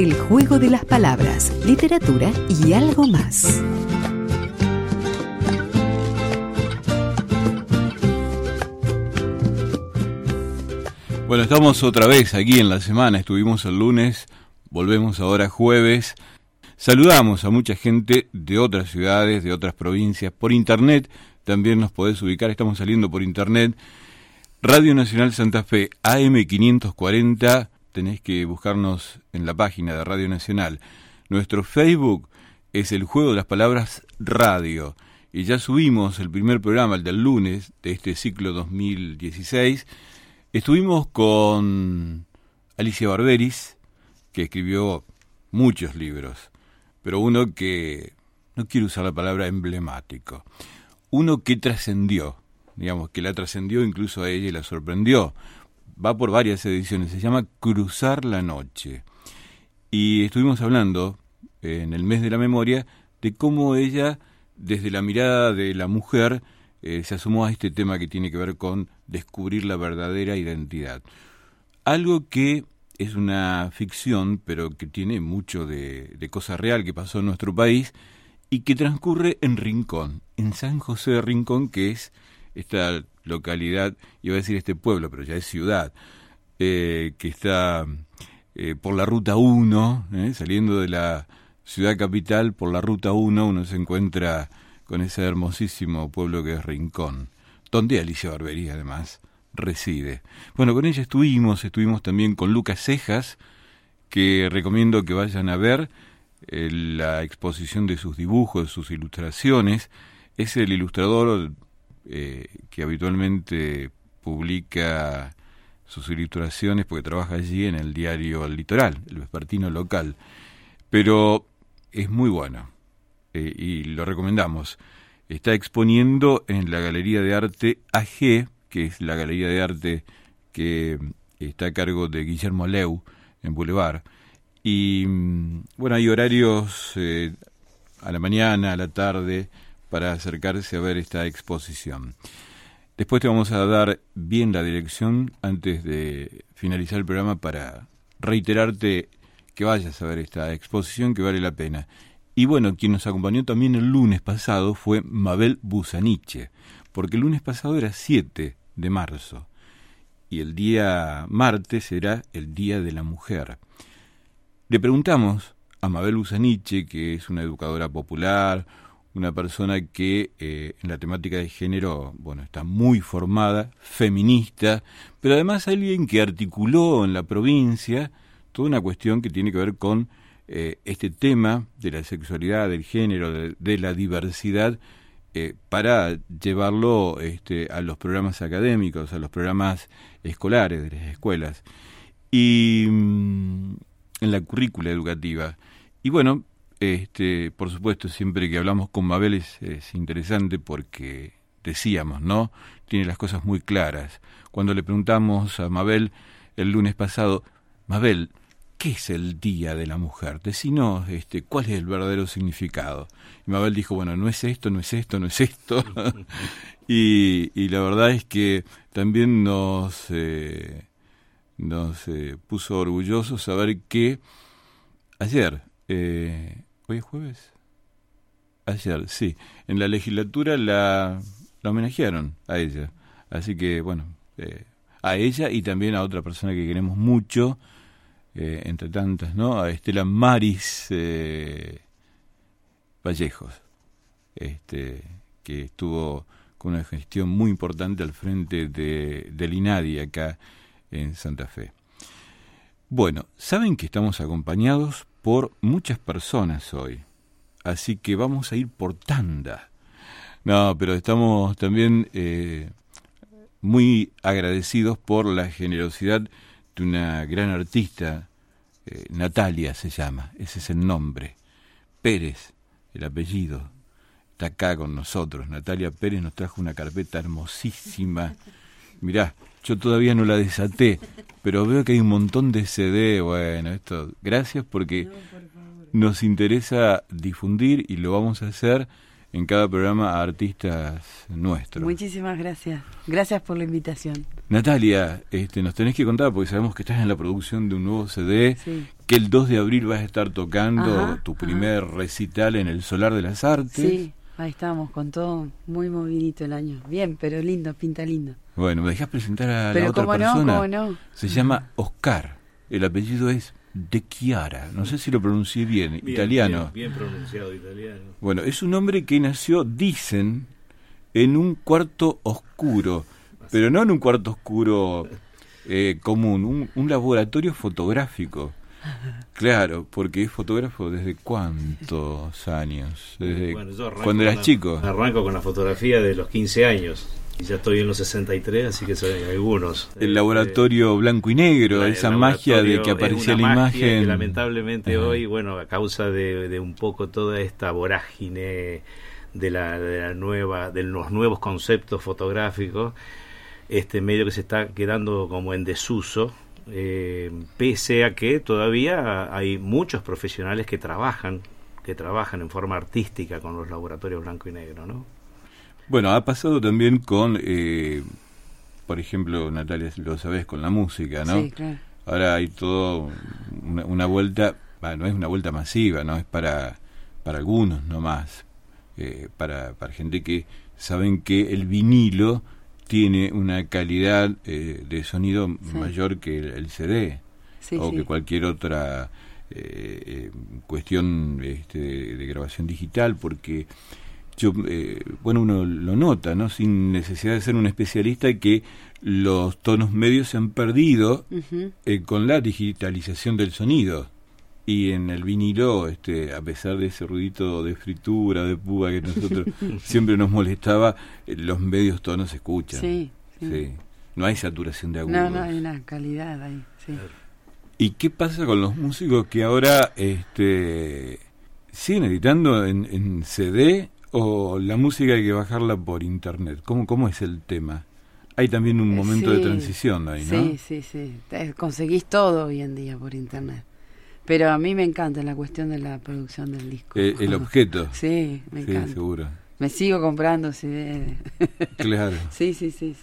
El juego de las palabras, literatura y algo más. Bueno, estamos otra vez aquí en la semana, estuvimos el lunes, volvemos ahora jueves. Saludamos a mucha gente de otras ciudades, de otras provincias, por internet, también nos podés ubicar, estamos saliendo por internet. Radio Nacional Santa Fe, AM540, tenés que buscarnos en la página de Radio Nacional. Nuestro Facebook es El Juego de las Palabras Radio, y ya subimos el primer programa, el del lunes, de este ciclo 2016. Estuvimos con Alicia Barberis, que escribió muchos libros, pero uno que, no quiero usar la palabra emblemático, uno que trascendió, digamos, que la trascendió incluso a ella y la sorprendió. Va por varias ediciones, se llama Cruzar la Noche. Y estuvimos hablando, en el mes de la memoria, de cómo ella, desde la mirada de la mujer, se asomó a este tema que tiene que ver con descubrir la verdadera identidad. Algo que es una ficción, pero que tiene mucho de cosa real que pasó en nuestro país y que transcurre en Rincón, en San José de Rincón, que es esta localidad, iba a decir este pueblo, pero ya es ciudad, que está por la Ruta 1, saliendo de la ciudad capital, por la Ruta 1 uno se encuentra con ese hermosísimo pueblo que es Rincón, donde Alicia Barberis además reside. Bueno, con ella estuvimos también con Lucas Cejas, que recomiendo que vayan a ver la exposición de sus dibujos, de sus ilustraciones. Es el ilustrador que habitualmente publica sus ilustraciones porque trabaja allí en el diario El Litoral, el vespertino local, pero es muy bueno. Y lo recomendamos. Está exponiendo en la Galería de Arte AG, que es la galería de arte que está a cargo de Guillermo Leu, en Boulevard. Y bueno, hay horarios a la mañana, a la tarde, para acercarse a ver esta exposición. Después te vamos a dar bien la dirección antes de finalizar el programa para reiterarte que vayas a ver esta exposición que vale la pena. Y bueno, quien nos acompañó también el lunes pasado fue Mabel Busaniche, porque el lunes pasado era 7 de marzo y el día martes era el Día de la Mujer. Le preguntamos a Mabel Busaniche, que es una educadora popular, una persona que en la temática de género, bueno, está muy formada, feminista, pero además alguien que articuló en la provincia toda una cuestión que tiene que ver con este tema de la sexualidad, del género, de la diversidad, para llevarlo a los programas académicos, a los programas escolares de las escuelas y en la currícula educativa. Y bueno, por supuesto, siempre que hablamos con Mabel es interesante porque decíamos, ¿no? Tiene las cosas muy claras. Cuando le preguntamos a Mabel el lunes pasado, Mabel, ¿qué es el Día de la Mujer? Decinos cuál es el verdadero significado. Y Mabel dijo, bueno, no es esto, no es esto, no es esto. y la verdad es que también nos puso orgullosos saber que ayer, ¿hoy es jueves? Ayer, sí, en la legislatura la homenajearon a ella. Así que, bueno, a ella y también a otra persona que queremos mucho, entre tantas, ¿no? A Estela Maris Vallejos, que estuvo con una gestión muy importante al frente del INADI acá en Santa Fe. Bueno, saben que estamos acompañados por muchas personas hoy, así que vamos a ir por tanda. No, pero estamos también muy agradecidos por la generosidad de una gran artista, Natalia se llama, ese es el nombre, Pérez, el apellido, está acá con nosotros. Natalia Pérez nos trajo una carpeta hermosísima. Mirá, yo todavía no la desaté, pero veo que hay un montón de CD. Bueno, esto, gracias porque nos interesa difundir y lo vamos a hacer en cada programa a artistas nuestros. Muchísimas gracias. Gracias por la invitación. Natalia, nos tenés que contar, porque sabemos que estás en la producción de un nuevo CD, Sí. que el 2 de abril vas a estar tocando Ajá, tu primer recital en el Solar de las Artes. Sí, ahí estamos, con todo muy movidito el año. Bien, pero lindo, pinta lindo. Bueno, ¿me dejás presentar a Pero la otra cómo persona? no, cómo no. Se llama Oscar, el apellido es De Chiara, no sé si lo pronuncié bien, italiano. Bien pronunciado italiano. Bueno, es un hombre que nació, dicen, en un cuarto oscuro, pero no en un cuarto oscuro común, un laboratorio fotográfico. Claro, porque es fotógrafo desde cuántos años, desde Bueno, yo arranco cuando eras chico. Arranco con la fotografía de los 15 años. Y ya estoy en los 63, así que son algunos. El laboratorio blanco y negro, el esa magia de que laboratorio aparecía es la una magia imagen. que lamentablemente Ajá. hoy, bueno, a causa de un poco toda esta vorágine de los nuevos conceptos fotográficos, medio que se está quedando como en desuso, pese a que todavía hay muchos profesionales que trabajan en forma artística con los laboratorios blanco y negro, ¿no? Bueno, ha pasado también con, por ejemplo, Natalia, lo sabés, con la música, ¿no? Sí, claro. Ahora hay todo una vuelta, no es una vuelta masiva, no es para algunos nomás, para gente que saben que el vinilo tiene una calidad de sonido mayor que el CD, Sí, o sí. que cualquier otra cuestión de grabación digital, porque uno lo nota, ¿no? Sin necesidad de ser un especialista, que los tonos medios se han perdido Ujú. con la digitalización del sonido. Y en el vinilo, a pesar de ese ruidito de fritura, de púa que nosotros siempre nos molestaba, los medios tonos se escuchan. Sí, sí. Sí. No hay saturación de agudos. No, hay una calidad ahí, sí. ¿Y qué pasa con los músicos que ahora siguen editando en CD, o la música hay que bajarla por internet? ¿Cómo es el tema? Hay también un momento de Sí, transición ahí, ¿no? Sí. Conseguís todo hoy en día por internet. Pero a mí me encanta la cuestión de la producción del disco. El objeto. Sí, me Sí, encanta. seguro. Me sigo comprando CD. Claro. Sí.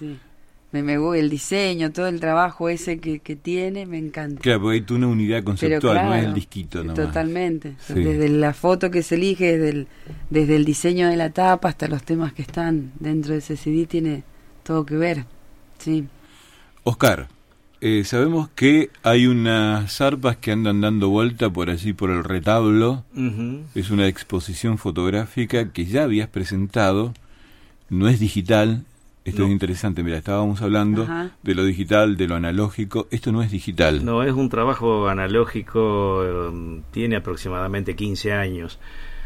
El diseño, todo el trabajo ese que tiene, me encanta. Claro, porque hay toda una unidad conceptual, Pero claro, no es el disquito nomás. Totalmente. Sí. Desde la foto que se elige, desde el diseño de la tapa hasta los temas que están dentro de ese CD, tiene todo que ver. Sí. Oscar, sabemos que hay unas zarpas que andan dando vuelta por allí, por el retablo. Uh-huh. Es una exposición fotográfica que ya habías presentado, no es digital. Esto es interesante, mira, estábamos hablando de lo digital, de lo analógico. Esto no es digital. No, es un trabajo analógico, tiene aproximadamente 15 años.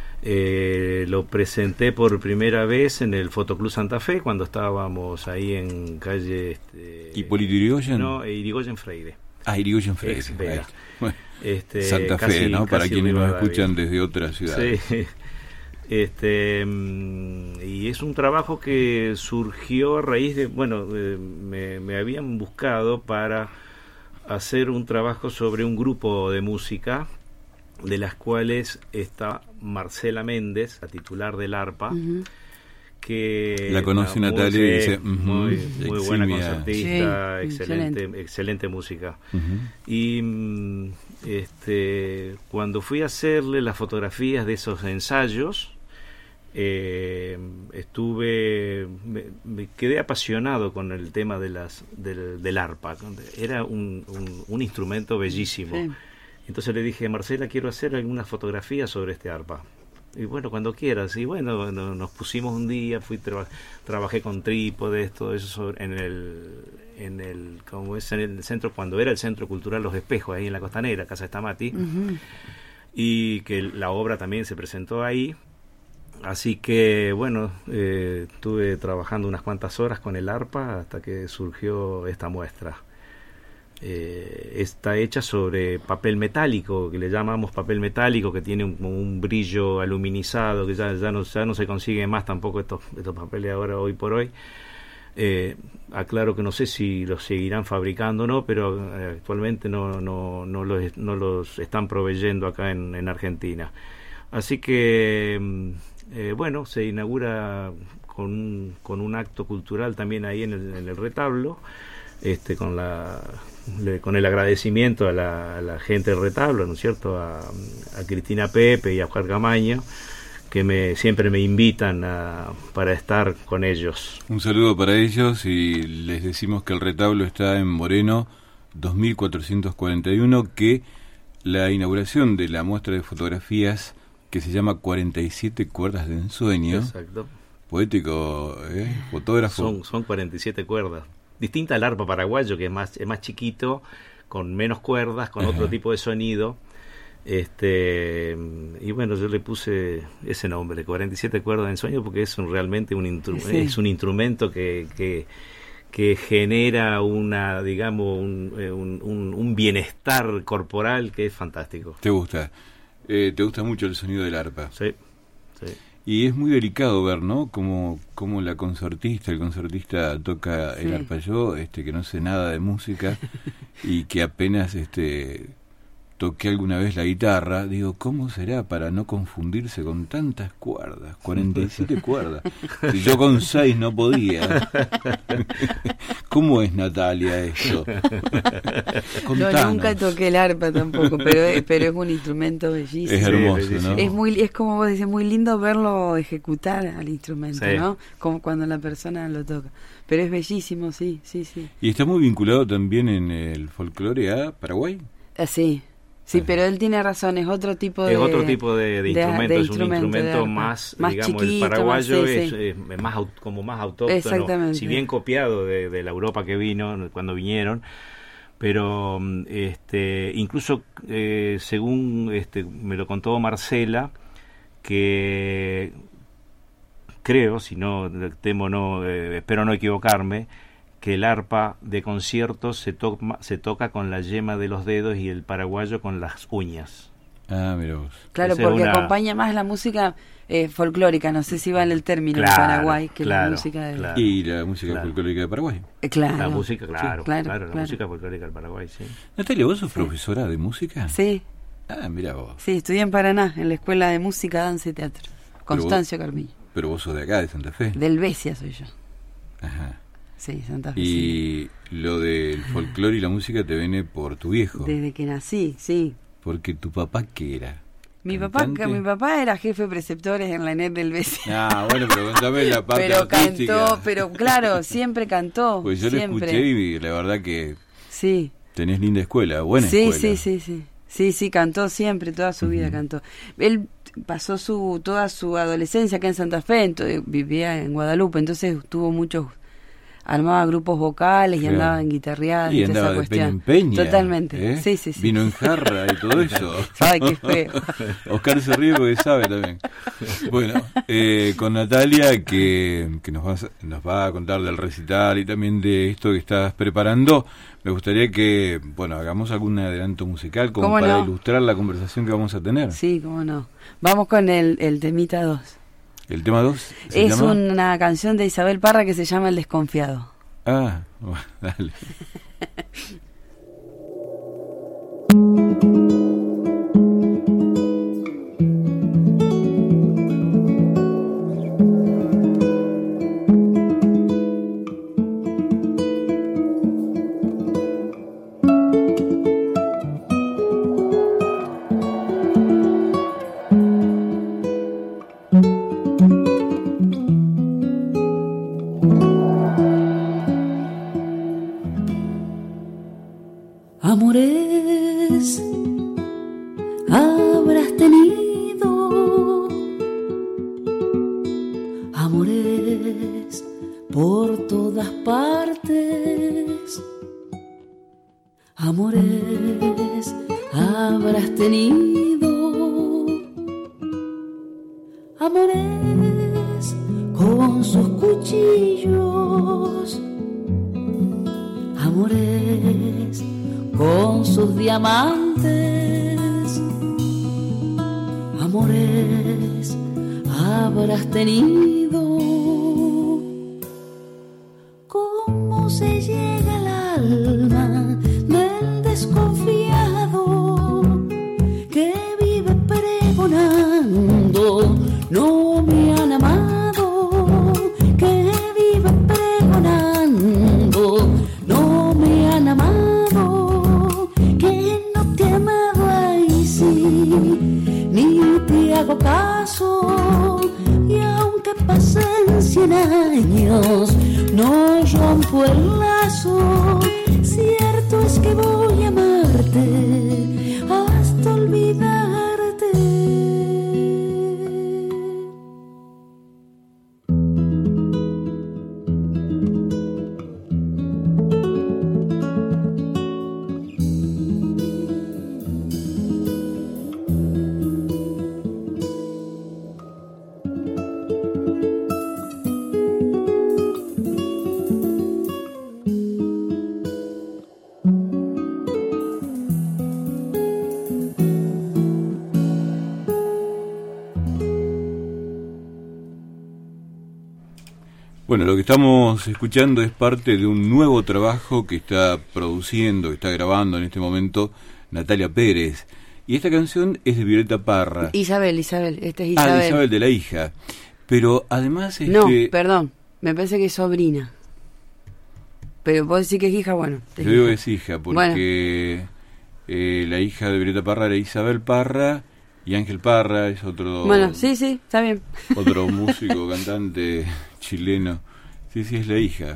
Lo presenté por primera vez en el Fotoclub Santa Fe, cuando estábamos ahí en calle... ¿Hipólito Yrigoyen? No, Irigoyen Freire. Ah, Irigoyen Freire. Ex Vera. Bueno, Santa Fe, casi, ¿no? Para casi quienes nos Rivadavia. escuchan desde otras ciudades. Sí. Y es un trabajo que surgió a raíz de, me habían buscado para hacer un trabajo sobre un grupo de música, de las cuales está Marcela Méndez, la titular del ARPA, Uh-huh. que la conoce Natalia y dice muy buena concertista, Sí, excelente música. Uh-huh. Y cuando fui a hacerle las fotografías de esos ensayos, me quedé apasionado con el tema del arpa. Era un instrumento bellísimo. Sí. Entonces le dije: Marcela, quiero hacer algunas fotografías sobre este arpa. Y bueno, cuando quieras. Y bueno, nos pusimos un día, trabajé con trípodes, todo eso en el centro, cuando era el Centro Cultural Los Espejos, ahí en la Costanera, Casa Estamati. Uh-huh. Y que la obra también se presentó ahí. Así que bueno, estuve trabajando unas cuantas horas con el arpa hasta que surgió esta muestra. Está hecha sobre papel metálico, que le llamamos papel metálico, que tiene un brillo aluminizado, que ya no se consigue más tampoco estos papeles ahora, hoy por hoy. Aclaro que no sé si los seguirán fabricando o no, pero actualmente no los están proveyendo acá en Argentina. Así que se inaugura con un acto cultural también ahí en el retablo, con el agradecimiento a la gente del retablo, ¿no es cierto?, a Cristina Pepe y a Oscar Camaño, que siempre me invitan para estar con ellos. Un saludo para ellos y les decimos que el retablo está en Moreno 2441, que la inauguración de la muestra de fotografías que se llama 47 cuerdas de ensueño. Exacto. Poético, fotógrafo. Son 47 cuerdas. Distinta al arpa paraguayo, que es más chiquito, con menos cuerdas, con otro tipo de sonido. Y bueno, yo le puse ese nombre, 47 cuerdas de ensueño, porque es realmente un instrumento que genera un bienestar corporal que es fantástico. ¿Te gusta? ¿Te gusta mucho el sonido del arpa? Sí. Y es muy delicado ver, ¿no?, como el concertista toca el arpa. Yo, que no sé nada de música y que apenas toqué alguna vez la guitarra, digo, ¿cómo será para no confundirse con tantas cuerdas? 47 cuerdas. Si yo con 6 no podía. ¿Cómo es, Natalia, eso? Contanos. Nunca toqué el arpa tampoco, pero es un instrumento bellísimo. Es hermoso, ¿no? Es como vos decís, muy lindo verlo ejecutar al instrumento, ¿no? Como cuando la persona lo toca. Pero es bellísimo, sí. Y está muy vinculado también en el folclore a Paraguay. Sí, pero él tiene razón, es otro tipo de instrumento, es un instrumento más digamos, chiquito, el paraguayo es más autóctono, exactamente. Si bien copiado de la Europa que vino, cuando vinieron, pero incluso según me lo contó Marcela, que creo, si no temo espero no equivocarme, que el arpa de concierto se toca con la yema de los dedos y el paraguayo con las uñas. Ah, mira vos. Claro, porque acompaña más la música folclórica, no sé si vale el término en Paraguay, que la música de... Y la música folclórica de Paraguay. Claro. La música, la música folclórica del Paraguay, sí. Natalia, ¿vos sos profesora de música? Sí. Ah, mira vos. Sí, estudié en Paraná, en la Escuela de Música, Danza y Teatro. Constancio Carmiño. Pero vos sos de acá, de Santa Fe. Del Besia soy yo. Ajá. Sí, Santa Fe. Y lo del folclore y la música te viene por tu viejo. Desde que nací, sí. Porque tu papá, ¿qué era? Mi papá era jefe de preceptores en la ENET del Besia. Ah, bueno, pero contame la parte artística. Pero claro, siempre cantó. Pues yo siempre. Lo escuché y la verdad que sí. Tenés linda escuela, buena escuela. Sí, cantó siempre, toda su vida cantó. Él pasó toda su adolescencia acá en Santa Fe, vivía en Guadalupe, entonces armaba grupos vocales y andaba en guitarreadas y andaba de peña en peña. Totalmente. Sí. Vino en jarra y todo eso. Ay, qué feo. Oscar se ríe porque sabe también. Bueno, con Natalia que nos va a contar del recital y también de esto que estás preparando, me gustaría que hagamos algún adelanto musical como para ilustrar la conversación que vamos a tener. Sí, cómo no. Vamos con el temita 2. ¿El tema 2? Es una canción de Isabel Parra que se llama El Desconfiado. Ah, bueno, dale. Amores habrás tenido, amores por todas partes, amores habrás tenido, amores con sus cuchillos, amores con sus diamantes, amores habrás tenido. ¿Cómo se llega al alma del desconfiado que vive pregonando no me han amado, que vive pregonando no que pasen 100 años, no rompo el lazo. Cierto es que voy a amarte hasta olvidarte. Bueno, lo que estamos escuchando es parte de un nuevo trabajo que está produciendo, que está grabando en este momento Natalia Pérez. Y esta canción es de Violeta Parra. Isabel, esta es Isabel. Ah, Isabel, de la hija. Pero además... No, perdón, me parece que es sobrina. Pero vos decís que es hija, bueno. Yo digo que es hija, porque la hija de Violeta Parra era Isabel Parra, y Ángel Parra es otro... Bueno, sí, está bien. Otro músico, cantante chileno. Sí, es la hija.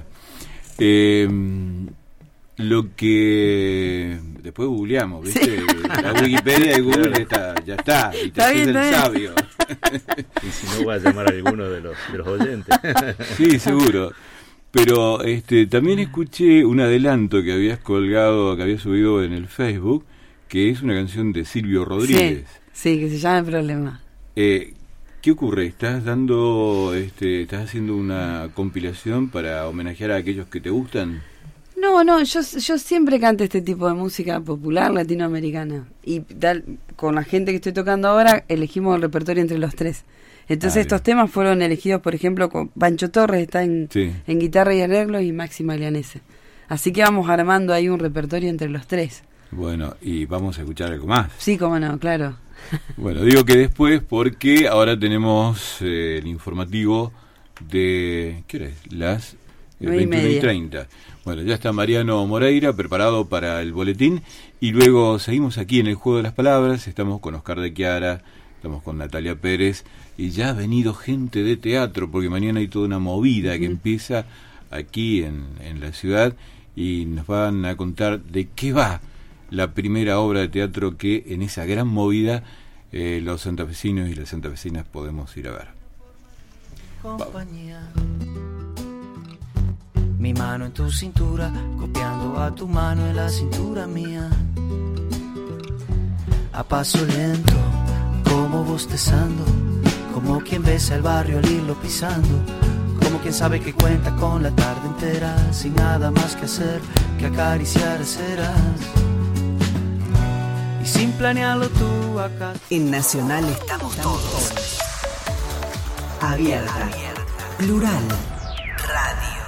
Lo que... Después googleamos, ¿viste? Sí. La Wikipedia de Google ya está. Y te haces el sabio. Y si no, voy a llamar a alguno de los oyentes. Sí, seguro. Pero también escuché un adelanto que habías colgado, que habías subido en el Facebook, que es una canción de Silvio Rodríguez. Sí, que se llama El Problema. ¿Qué ocurre? ¿Estás haciendo una compilación para homenajear a aquellos que te gustan? No, yo siempre canto este tipo de música popular latinoamericana. Y con la gente que estoy tocando ahora, elegimos el repertorio entre los tres. Entonces estos temas fueron elegidos, por ejemplo, con Pancho Torres, está en guitarra y arreglos, y Maxi Malianese. Así que vamos armando ahí un repertorio entre los tres. Bueno, y vamos a escuchar algo más. Sí, cómo no, claro. Bueno, digo que después porque ahora tenemos el informativo de... ¿Qué hora es? Las 21:30. Bueno, ya está Mariano Moreira preparado para el boletín y luego seguimos aquí en el Juego de las Palabras. Estamos con Oscar de Chiara, estamos con Natalia Pérez y ya ha venido gente de teatro porque mañana hay toda una movida que empieza aquí en la ciudad y nos van a contar de qué va la primera obra de teatro que en esa gran movida los santafesinos y las santafesinas podemos ir a ver. Compañía. Mi mano en tu cintura, copiando a tu mano en la cintura mía. A paso lento, como bostezando, como quien besa el barrio al irlo pisando, como quien sabe que cuenta con la tarde entera, sin nada más que hacer que acariciar aceras. Sin planearlo tú acá. En Nacional estamos todos. Abierta. Plural. Radio.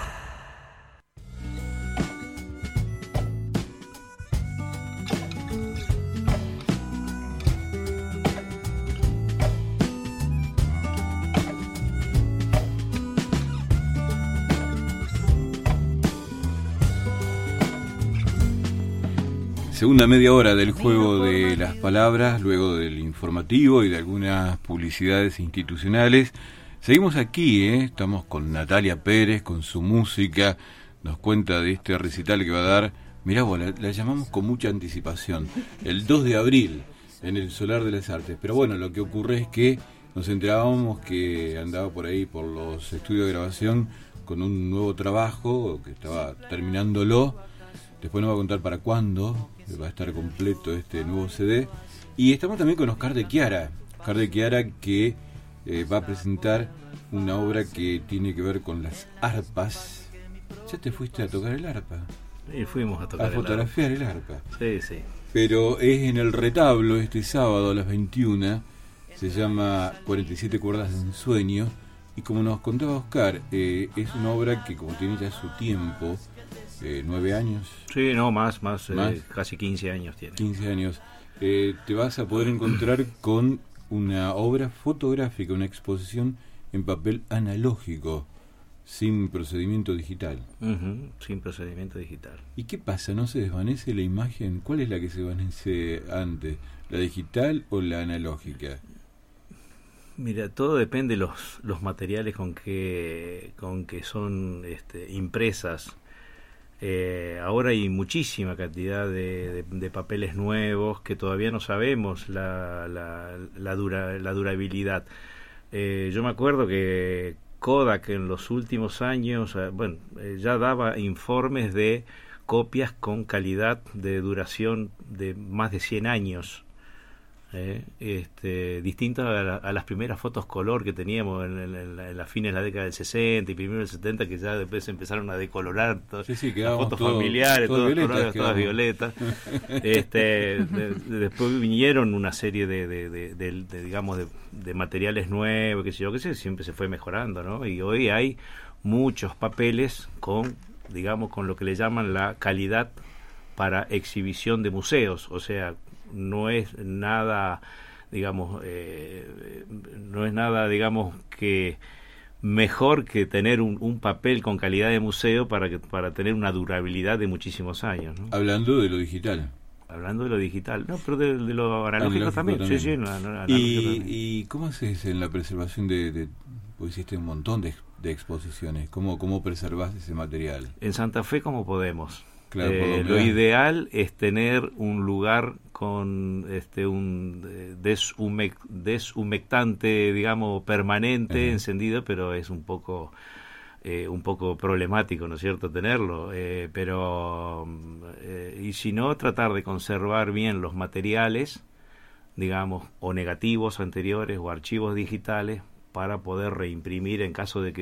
Segunda media hora del Juego de las Palabras, luego del informativo y de algunas publicidades institucionales. Seguimos aquí, estamos con Natalia Pérez, con su música, nos cuenta de este recital que va a dar, mirá vos, la llamamos con mucha anticipación, el 2 de abril, en el Solar de las Artes. Pero bueno, lo que ocurre es que nos enterábamos que andaba por ahí, por los estudios de grabación, con un nuevo trabajo, que estaba terminándolo. Después nos va a contar para cuándo va a estar completo este nuevo CD. Y estamos también con Oscar de Chiara. Oscar de Chiara que va a presentar una obra que tiene que ver con las arpas. ¿Ya te fuiste a tocar el arpa? Sí, fuimos a tocar a fotografiar el arpa. Sí. Pero es en el Retablo este sábado a las 21. Se llama 47 cuerdas de ensueño. Y como nos contaba Oscar, es una obra que como tiene ya su tiempo... 9 años. Sí, no, más. Casi 15 años tiene. 15 años. Te vas a poder encontrar con una obra fotográfica, una exposición en papel analógico, sin procedimiento digital. Sin procedimiento digital. ¿Y qué pasa? ¿No se desvanece la imagen? ¿Cuál es la que se desvanece antes? ¿La digital o la analógica? Mira, todo depende de los materiales con que son impresas. Ahora hay muchísima cantidad de papeles nuevos que todavía no sabemos la durabilidad. Yo me acuerdo que Kodak en los últimos años, ya daba informes de copias con calidad de duración de más de 100 años. Distintas a las primeras fotos color que teníamos en las fines de la década del 60 y primero del 70, que ya después empezaron a decolorar las fotos familiares, todas violetas. Después vinieron una serie de materiales nuevos, siempre se fue mejorando, ¿no? Y hoy hay muchos papeles con lo que le llaman la calidad para exhibición de museos, o sea, no es nada que mejor que tener un papel con calidad de museo para tener una durabilidad de muchísimos años, ¿no? Hablando de lo digital, no, pero de lo analógico también. Sí, ¿Y cómo haces en la preservación pues hiciste un montón de exposiciones, ¿cómo preservás ese material? En Santa Fe, como podemos. Claro, lo ideal es tener un lugar con un deshumectante, permanente, encendido, pero es un poco problemático, ¿no es cierto?, tenerlo, y si no, tratar de conservar bien los materiales, o negativos anteriores o archivos digitales para poder reimprimir en caso de que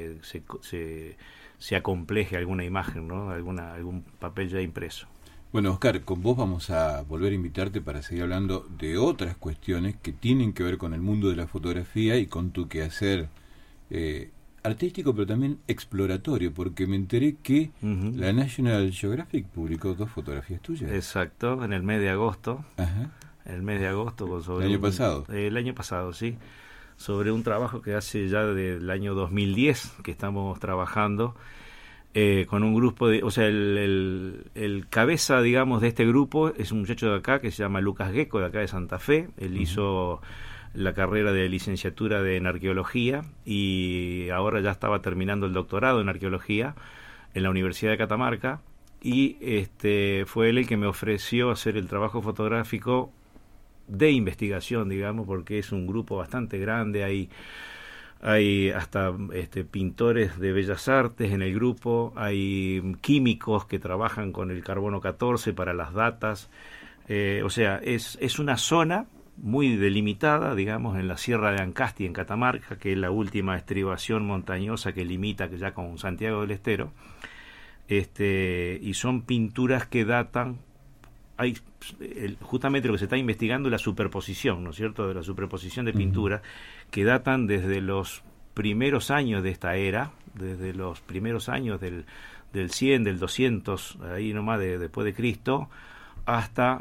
se acompleje alguna imagen, ¿no? Algún papel ya impreso. Bueno, Oscar, con vos vamos a volver a invitarte para seguir hablando de otras cuestiones que tienen que ver con el mundo de la fotografía y con tu quehacer artístico, pero también exploratorio, porque me enteré que la National Geographic publicó 2 fotografías tuyas. Exacto, en el mes de agosto. Ajá. El mes de agosto. ¿El año pasado? El año pasado, sí. Sobre un trabajo que hace ya del año 2010 que estamos trabajando con un grupo el cabeza, de este grupo es un muchacho de acá que se llama Lucas Gecko, de acá de Santa Fe. Él hizo la carrera de licenciatura en arqueología y ahora ya estaba terminando el doctorado en arqueología en la Universidad de Catamarca, y fue él el que me ofreció hacer el trabajo fotográfico de investigación, porque es un grupo bastante grande. Hay hasta pintores de bellas artes en el grupo, hay químicos que trabajan con el carbono 14 para las datas, es una zona muy delimitada, en la Sierra de Ancasti, en Catamarca, que es la última estribación montañosa que limita ya con Santiago del Estero, y son pinturas que datan. Hay justamente lo que se está investigando es la superposición, ¿no es cierto?, de la superposición de pinturas que datan desde los primeros años de esta era, desde los primeros años del 100, del 200, ahí nomás después de Cristo, hasta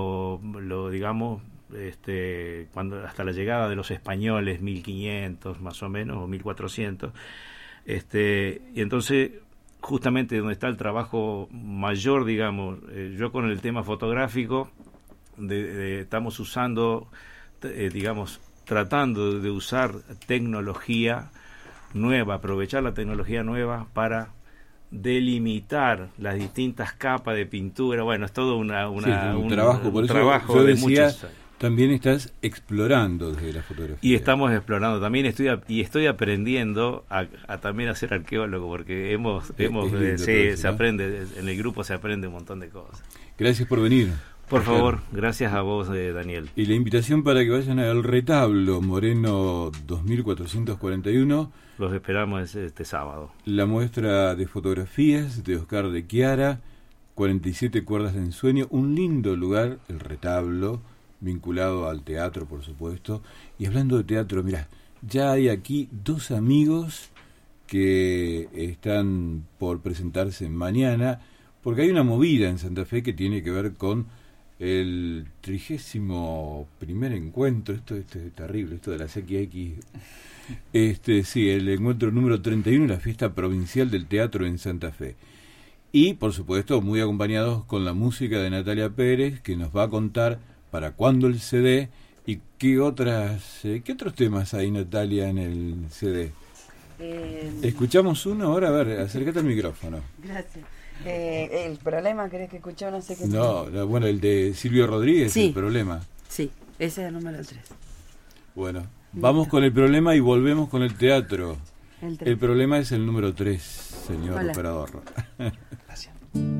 cuando hasta la llegada de los españoles, 1500 más o menos, o 1400, y entonces justamente donde está el trabajo mayor, yo con el tema fotográfico estamos usando, tratando de usar tecnología nueva, aprovechar la tecnología nueva para delimitar las distintas capas de pintura. Bueno, es todo un trabajo, por eso trabajo yo de decía, muchos años. También estás explorando desde la fotografía. Y estamos explorando también, estoy aprendiendo a también a ser arqueólogo, porque se aprende, en el grupo se aprende un montón de cosas. Gracias por venir. Por favor, gracias a vos, Daniel. Y la invitación para que vayan al retablo Moreno 2441. Los esperamos este sábado. La muestra de fotografías de Oscar de Chiara, 47 cuerdas de ensueño, un lindo lugar, el retablo, vinculado al teatro, por supuesto. Y hablando de teatro, mirá, ya hay aquí 2 amigos que están por presentarse mañana, porque hay una movida en Santa Fe que tiene que ver con el 31º encuentro, esto es terrible, esto de la CX, sí, el encuentro número 31, la fiesta provincial del teatro en Santa Fe. Y, por supuesto, muy acompañados con la música de Natalia Pérez, que nos va a contar para cuándo el CD ¿Y qué otros temas hay, Natalia, en el CD? Escuchamos uno ahora, a ver, acércate al micrófono. Gracias. El problema, ¿querés que escuchemos? No sé qué. No, bueno, el de Silvio Rodríguez, sí. El problema. Sí, ese es el número 3. Bueno, vamos con el problema y volvemos con el teatro. El problema es el número 3, señor Hola. operador. Gracias.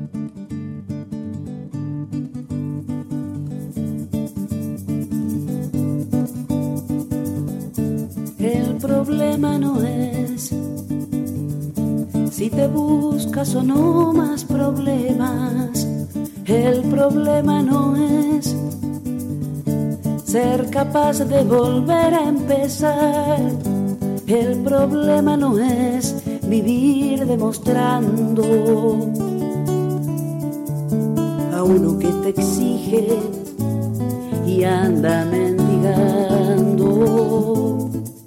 El problema no es si te buscas o no más problemas. El problema no es ser capaz de volver a empezar. El problema no es vivir demostrando a uno que te exige y anda mendigando.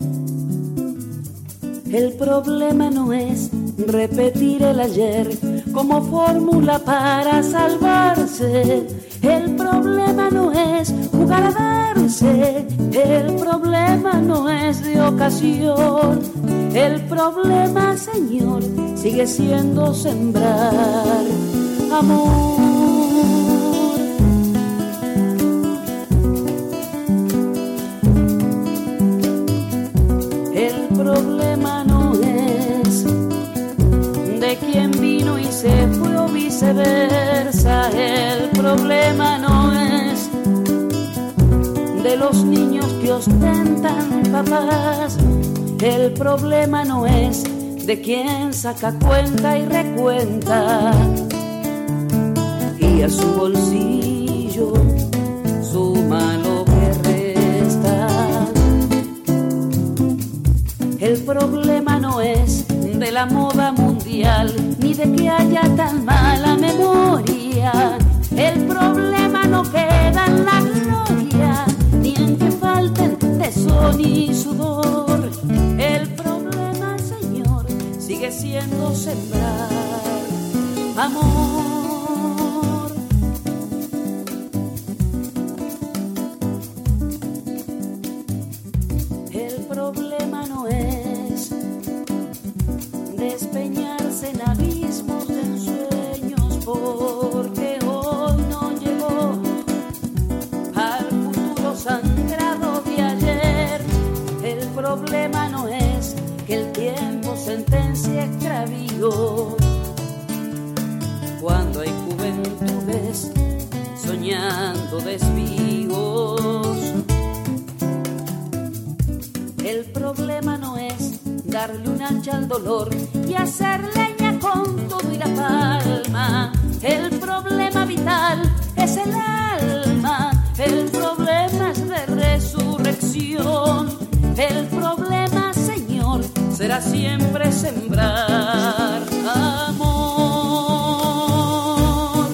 El problema no es repetir el ayer como fórmula para salvarse. El problema no es jugar a darse. El problema no es de ocasión. El problema, Señor, sigue siendo sembrar amor. El problema no es de quién vino y se fue o viceversa. El problema no es de los niños que ostentan papás. El problema no es de quien saca cuenta y recuenta y a su bolsillo suma lo que resta. El problema no es de la moda mundial ni de que haya tan mala memoria. El problema no queda en la gloria ni en que falten tesón y sudor. El problema, Señor, sigue siendo sembrar amor. El problema no es despeñarse en abismos de ensueños, porque hoy no llegó al futuro sangrado de ayer. El problema no es que el tiempo sentencia extravío, cuando hay juventudes soñando desvíos. El problema no es darle un hacha al dolor y hacer leña con todo y la palma. El problema vital es el alma. El problema es de resurrección. El problema, Señor, será siempre sembrar amor.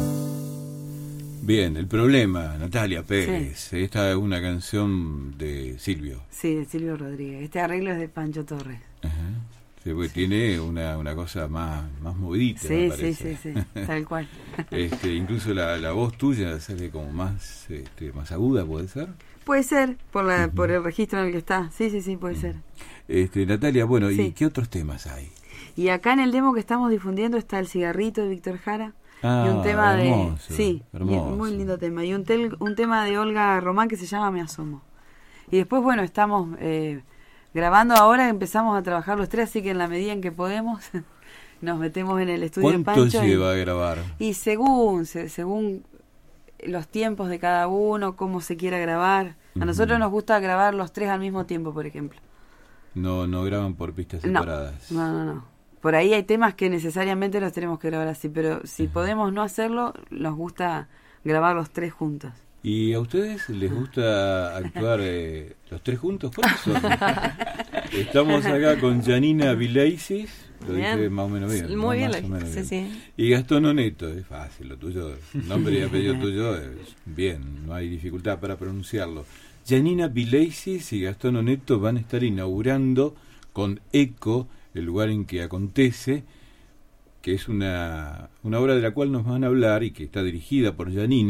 Bien, el problema, Natalia Pérez. Sí. Esta es una canción de Silvio. Sí, de Silvio Rodríguez. Este arreglo es de Pancho Torres. Ajá. Sí, porque tiene una cosa más movidita. Sí, sí, tal cual. Incluso la voz tuya sale como más aguda, ¿puede ser? Puede ser, por el registro en el que está. Sí, puede ser. Natalia, bueno, sí. ¿Y qué otros temas hay? Y acá en el demo que estamos difundiendo está El cigarrito de Víctor Jara. Y un tema hermoso, hermoso. Muy lindo tema. Y un tema de Olga Román que se llama Me asomo. Y después, bueno, estamos grabando ahora, empezamos a trabajar los tres, así que en la medida en que podemos nos metemos en el estudio de Pancho. ¿Cuánto lleva a grabar? Y según los tiempos de cada uno, cómo se quiera grabar. A nosotros nos gusta grabar los tres al mismo tiempo, por ejemplo. No graban por pistas separadas. No. Por ahí hay temas que necesariamente los tenemos que grabar así, pero si podemos no hacerlo, nos gusta grabar los tres juntos. ¿Y a ustedes les gusta actuar los tres juntos? ¿Cuántos son? Estamos acá con Janina Vilaisis, lo dije más o menos bien. Muy bien, sí. Y Gastón Oneto, es fácil, lo tuyo, nombre y apellido tuyo, bien, no hay dificultad para pronunciarlo. Janina Vilaisis y Gastón Oneto van a estar inaugurando con Eco, el lugar en que acontece, que es una obra de la cual nos van a hablar y que está dirigida por Janina,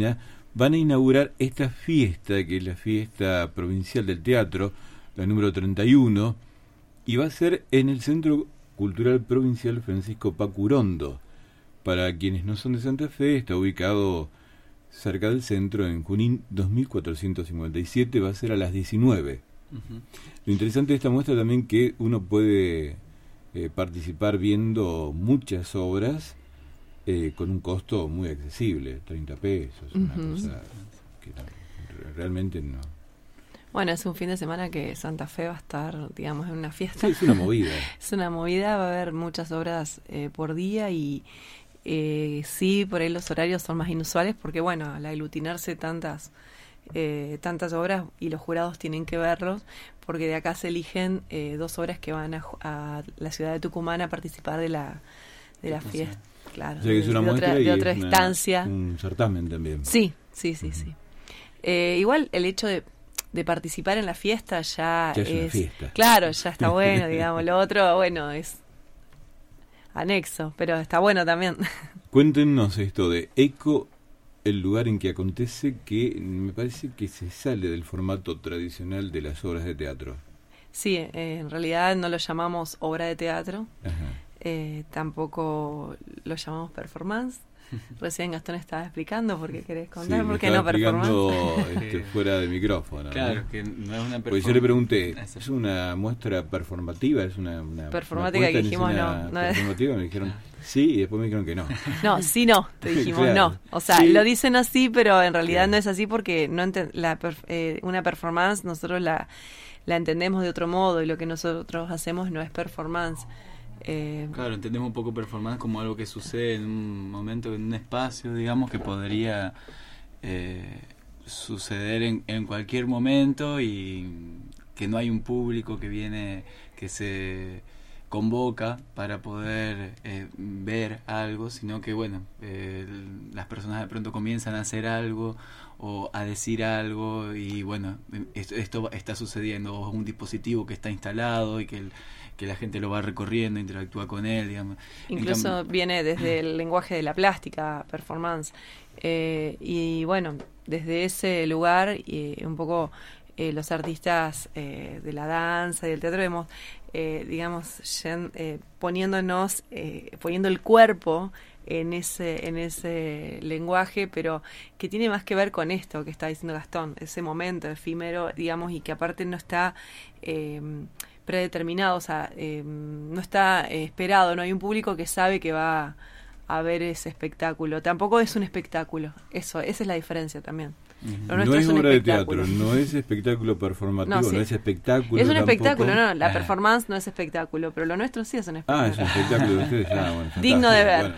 van a inaugurar esta fiesta, que es la fiesta provincial del teatro, la número 31, y va a ser en el Centro Cultural Provincial Francisco Pacurondo. Para quienes no son de Santa Fe, está ubicado cerca del centro, en Junín 2457, va a ser a las 19. Uh-huh. Lo interesante de esta muestra también que uno puede participar viendo muchas obras con un costo muy accesible, 30 pesos, una cosa que realmente no. Bueno, es un fin de semana que Santa Fe va a estar, digamos, en una fiesta. Sí, es una movida. Es una movida, va a haber muchas obras por día y sí, por ahí los horarios son más inusuales porque, bueno, al aglutinarse tantas obras y los jurados tienen que verlos, porque de acá se eligen 2 obras que van a la ciudad de Tucumán a participar de la fiesta. Claro, o sea que es una muestra de otra instancia. Un certamen también. Sí. Igual el hecho de participar en la fiesta ya es una fiesta. Claro, ya está bueno, digamos. Lo otro, bueno, es anexo, pero está bueno también. Cuéntenos esto de ECO, el lugar en que acontece, que me parece que se sale del formato tradicional de las obras de teatro. Sí, en realidad no lo llamamos obra de teatro. Tampoco lo llamamos performance. Recién Gastón estaba explicando por qué querés contar, por qué no performance. Fuera de micrófono. Claro, ¿no? Que no es una performance. Porque yo le pregunté, ¿es una muestra performativa? ¿Es una performática? Que dijimos no. Performativa, me dijeron sí, y después me dijeron que no. No, sí, no, te dijimos claro. No. O sea, sí. Lo dicen así, pero en realidad no es así porque una performance nosotros la entendemos de otro modo y lo que nosotros hacemos no es performance. Claro, entendemos un poco performance como algo que sucede en un momento, en un espacio, digamos, que podría suceder en cualquier momento y que no hay un público que viene, que se convoca para poder ver algo, sino que, bueno, las personas de pronto comienzan a hacer algo o a decir algo y, bueno, esto está sucediendo, o es un dispositivo que está instalado y que la gente lo va recorriendo, interactúa con él, digamos. Incluso viene desde el lenguaje de la plástica, performance. Y bueno, desde ese lugar, un poco los artistas de la danza y del teatro hemos, poniendo el cuerpo en ese lenguaje, pero que tiene más que ver con esto que está diciendo Gastón, ese momento efímero, digamos, y que aparte no está predeterminado, o sea, no está esperado, no hay un público que sabe que va a ver ese espectáculo. Tampoco es un espectáculo, esa es la diferencia también. No es obra de teatro, no es espectáculo performativo, no es espectáculo. Es un espectáculo, la performance no es espectáculo, pero lo nuestro sí es un espectáculo. Es un espectáculo de ustedes, bueno, digno de ver.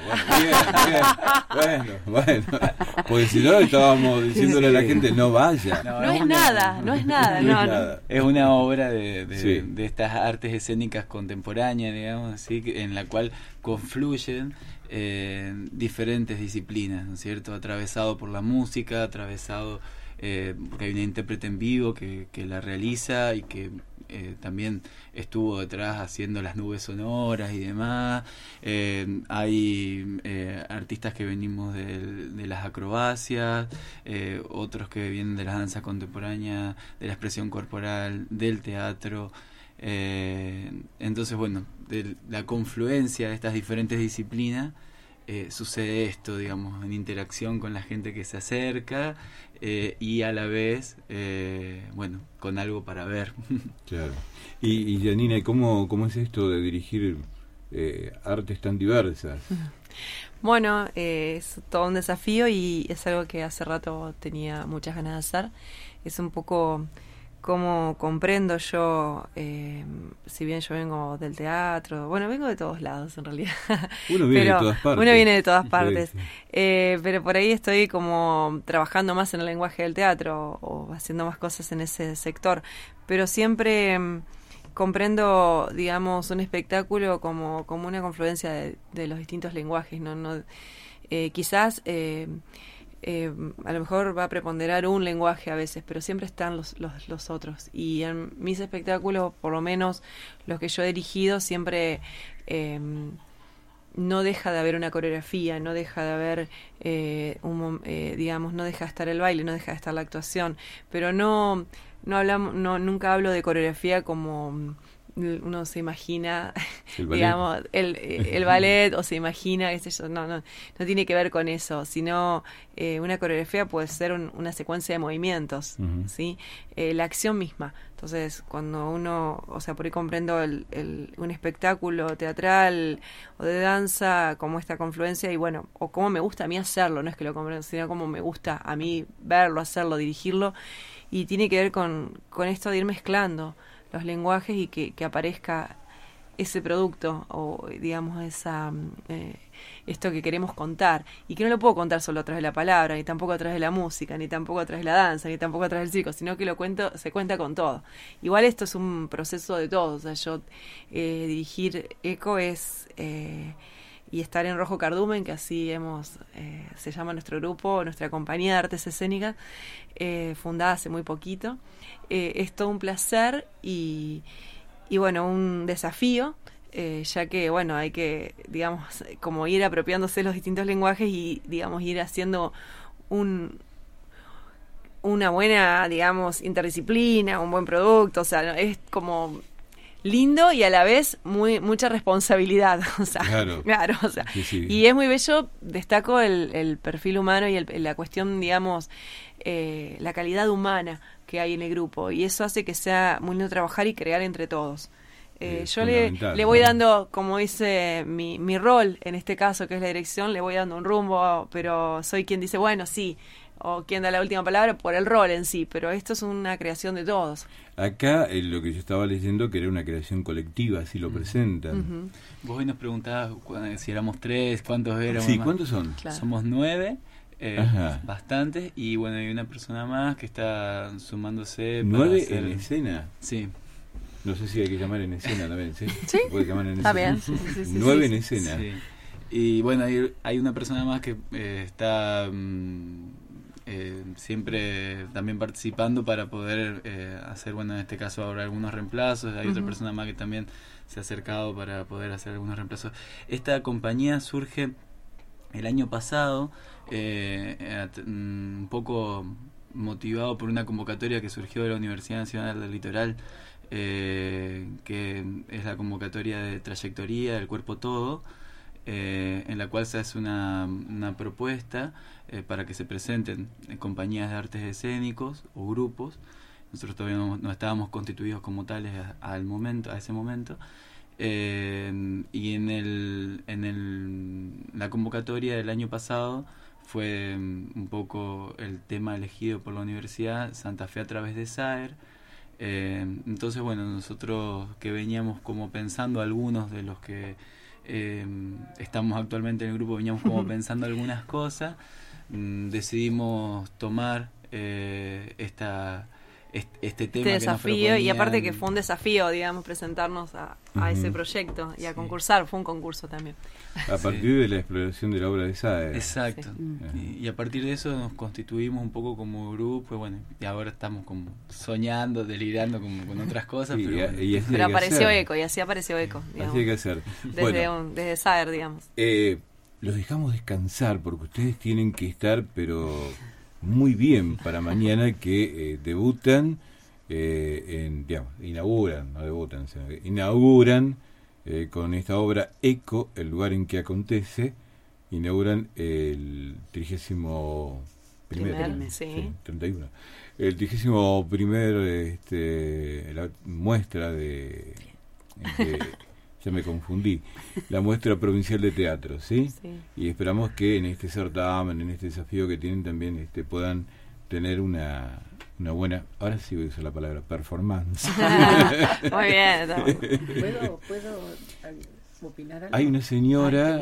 Bueno, porque si no estábamos diciéndole a la gente no vaya. No es nada. Es una obra de estas artes escénicas contemporáneas, digamos así, en la cual confluyen diferentes disciplinas, ¿no es cierto? Atravesado por la música, atravesado porque hay una intérprete en vivo que la realiza y que también estuvo detrás haciendo las nubes sonoras y demás. Hay artistas que venimos de las acrobacias, otros que vienen de la danza contemporánea, de la expresión corporal, del teatro. Entonces, bueno, de la confluencia de estas diferentes disciplinas sucede esto, digamos, en interacción con la gente que se acerca y a la vez, bueno, con algo para ver. Claro. Y Janina, ¿cómo es esto de dirigir artes tan diversas? Bueno, es todo un desafío y es algo que hace rato tenía muchas ganas de hacer. Es un poco cómo comprendo yo, si bien yo vengo del teatro, bueno, vengo de todos lados en realidad. Uno viene de todas partes. Uno viene de todas partes. Sí. Pero por ahí estoy como trabajando más en el lenguaje del teatro o haciendo más cosas en ese sector. Pero siempre comprendo, digamos, un espectáculo como una confluencia de los distintos lenguajes. Quizás a lo mejor va a preponderar un lenguaje a veces, pero siempre están los otros. Y en mis espectáculos, por lo menos los que yo he dirigido, siempre no deja de haber una coreografía, no deja de haber digamos, no deja de estar el baile, no deja de estar la actuación, pero nunca hablo de coreografía como uno se imagina, digamos, el ballet, o se imagina, qué sé yo, no tiene que ver con eso, sino una coreografía puede ser una secuencia de movimientos, ¿sí? La acción misma. Entonces, cuando uno, o sea, por ahí comprendo un espectáculo teatral o de danza, como esta confluencia, y bueno, o cómo me gusta a mí hacerlo, no es que lo comprendo, sino cómo me gusta a mí verlo, hacerlo, dirigirlo, y tiene que ver con esto de ir mezclando los lenguajes y que aparezca ese producto, o digamos esto que queremos contar, y que no lo puedo contar solo a través de la palabra, ni tampoco a través de la música, ni tampoco a través de la danza, ni tampoco a través del circo, sino que se cuenta con todo. Igual esto es un proceso de todo, o sea, yo dirigir ECO es y estar en Rojo Cardumen, que así se llama nuestro grupo, nuestra compañía de artes escénicas, fundada hace muy poquito, es todo un placer y bueno, un desafío, ya que bueno, hay que, digamos, como ir apropiándose los distintos lenguajes y, digamos, ir haciendo una buena, digamos, interdisciplina, un buen producto, o sea, es como lindo y a la vez mucha responsabilidad, o sea, claro, o sea, sí. Y es muy bello, destaco el perfil humano y la cuestión, digamos, la calidad humana que hay en el grupo, y eso hace que sea muy lindo trabajar y crear entre todos. Yo le voy dando, como dice mi rol en este caso, que es la dirección, le voy dando un rumbo, pero soy quien dice, bueno, sí, o quien da la última palabra por el rol en sí, pero esto es una creación de todos. Acá lo que yo estaba leyendo, que era una creación colectiva, así lo presentan. Vos hoy nos preguntabas si éramos 3, ¿cuántos éramos? Sí, ¿cuántos son? Claro. Somos 9, bastantes, y bueno, hay una persona más que está sumándose. 9 en escena. Sí. No sé si hay que llamar en escena también, ¿sí? ¿Sí? Puede llamar en Está escena. bien. Sí, 9 en escena. Sí. Y bueno, hay una persona más que está siempre también participando para poder hacer, bueno, en este caso ahora algunos reemplazos. Hay otra persona más que también se ha acercado para poder hacer algunos reemplazos. Esta compañía surge el año pasado, un poco motivado por una convocatoria que surgió de la Universidad Nacional del Litoral, que es la convocatoria de trayectoria del cuerpo todo, en la cual se hace una propuesta para que se presenten compañías de artes escénicos o grupos. Nosotros todavía no estábamos constituidos como tales a ese momento, y en la convocatoria del año pasado fue un poco el tema elegido por la Universidad Santa Fe a través de SAER. Entonces, bueno, nosotros que veníamos como pensando, algunos de los que estamos actualmente en el grupo, veníamos como pensando algunas cosas, decidimos tomar este tema, este desafío, y aparte que fue un desafío, digamos, presentarnos a ese proyecto y a concursar, fue un concurso también. A partir de la exploración de la obra de Saer. Exacto. Y a partir de eso nos constituimos un poco como grupo, y bueno, y ahora estamos como soñando, delirando con otras cosas, pero apareció ECO, y así apareció ECO, digamos. Así hay que hacer. Desde Saer, digamos. Los dejamos descansar porque ustedes tienen que estar, pero muy bien para mañana, que debutan, inauguran con esta obra ECO, el lugar en que acontece, inauguran el 31, el 31, la muestra de ya me confundí, la muestra provincial de teatro, ¿sí? Y esperamos que en este certamen, en este desafío que tienen también, puedan tener una buena, ahora sí voy a usar la palabra, performance. Muy bien. ¿Puedo opinar algo? Hay una señora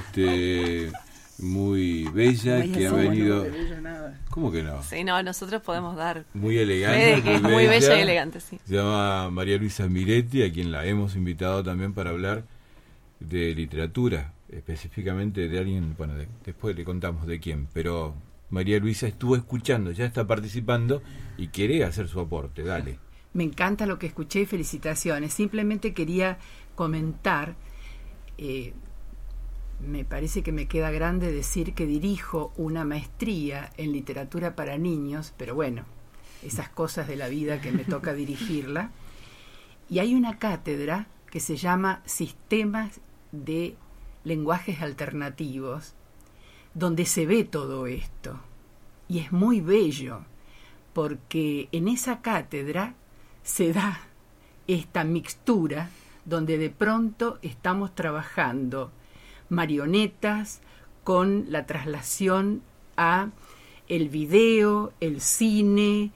muy bella que ha venido... ¿Cómo que no? Sí, no, nosotros podemos dar... Muy elegante. Muy bella y elegante, sí. Se llama María Luisa Miretti, a quien la hemos invitado también para hablar de literatura, específicamente de alguien, bueno, después le contamos de quién, pero María Luisa estuvo escuchando, ya está participando y quiere hacer su aporte. Dale. Me encanta lo que escuché y felicitaciones. Simplemente quería comentar me parece que me queda grande decir que dirijo una maestría en literatura para niños, pero bueno, esas cosas de la vida que me toca dirigirla. Y hay una cátedra que se llama Sistemas de Lenguajes Alternativos, donde se ve todo esto. Y es muy bello, porque en esa cátedra se da esta mixtura donde de pronto estamos trabajando marionetas con la traslación a el video, el cine,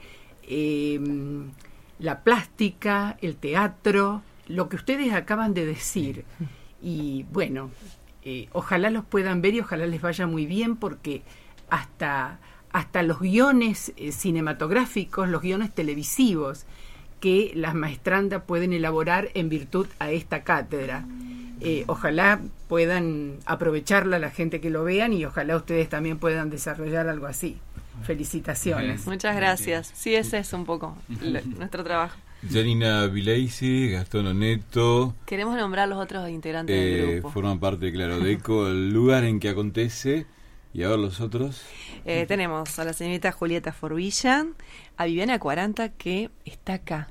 la plástica, el teatro, lo que ustedes acaban de decir. Y bueno, ojalá los puedan ver y ojalá les vaya muy bien, porque hasta los guiones cinematográficos, los guiones televisivos que las maestrandas pueden elaborar en virtud a esta cátedra. Ojalá puedan aprovecharla la gente que lo vean y ojalá ustedes también puedan desarrollar algo así. Felicitaciones. Muchas gracias. Sí, ese es un poco nuestro trabajo. Janina Vileisi, Gastón Oneto. Queremos nombrar los otros integrantes del grupo. Forman parte, claro, de ECO, el lugar en que acontece. Y a ver los otros. Tenemos a la señorita Julieta Forbilla, a Viviana 40, que está acá.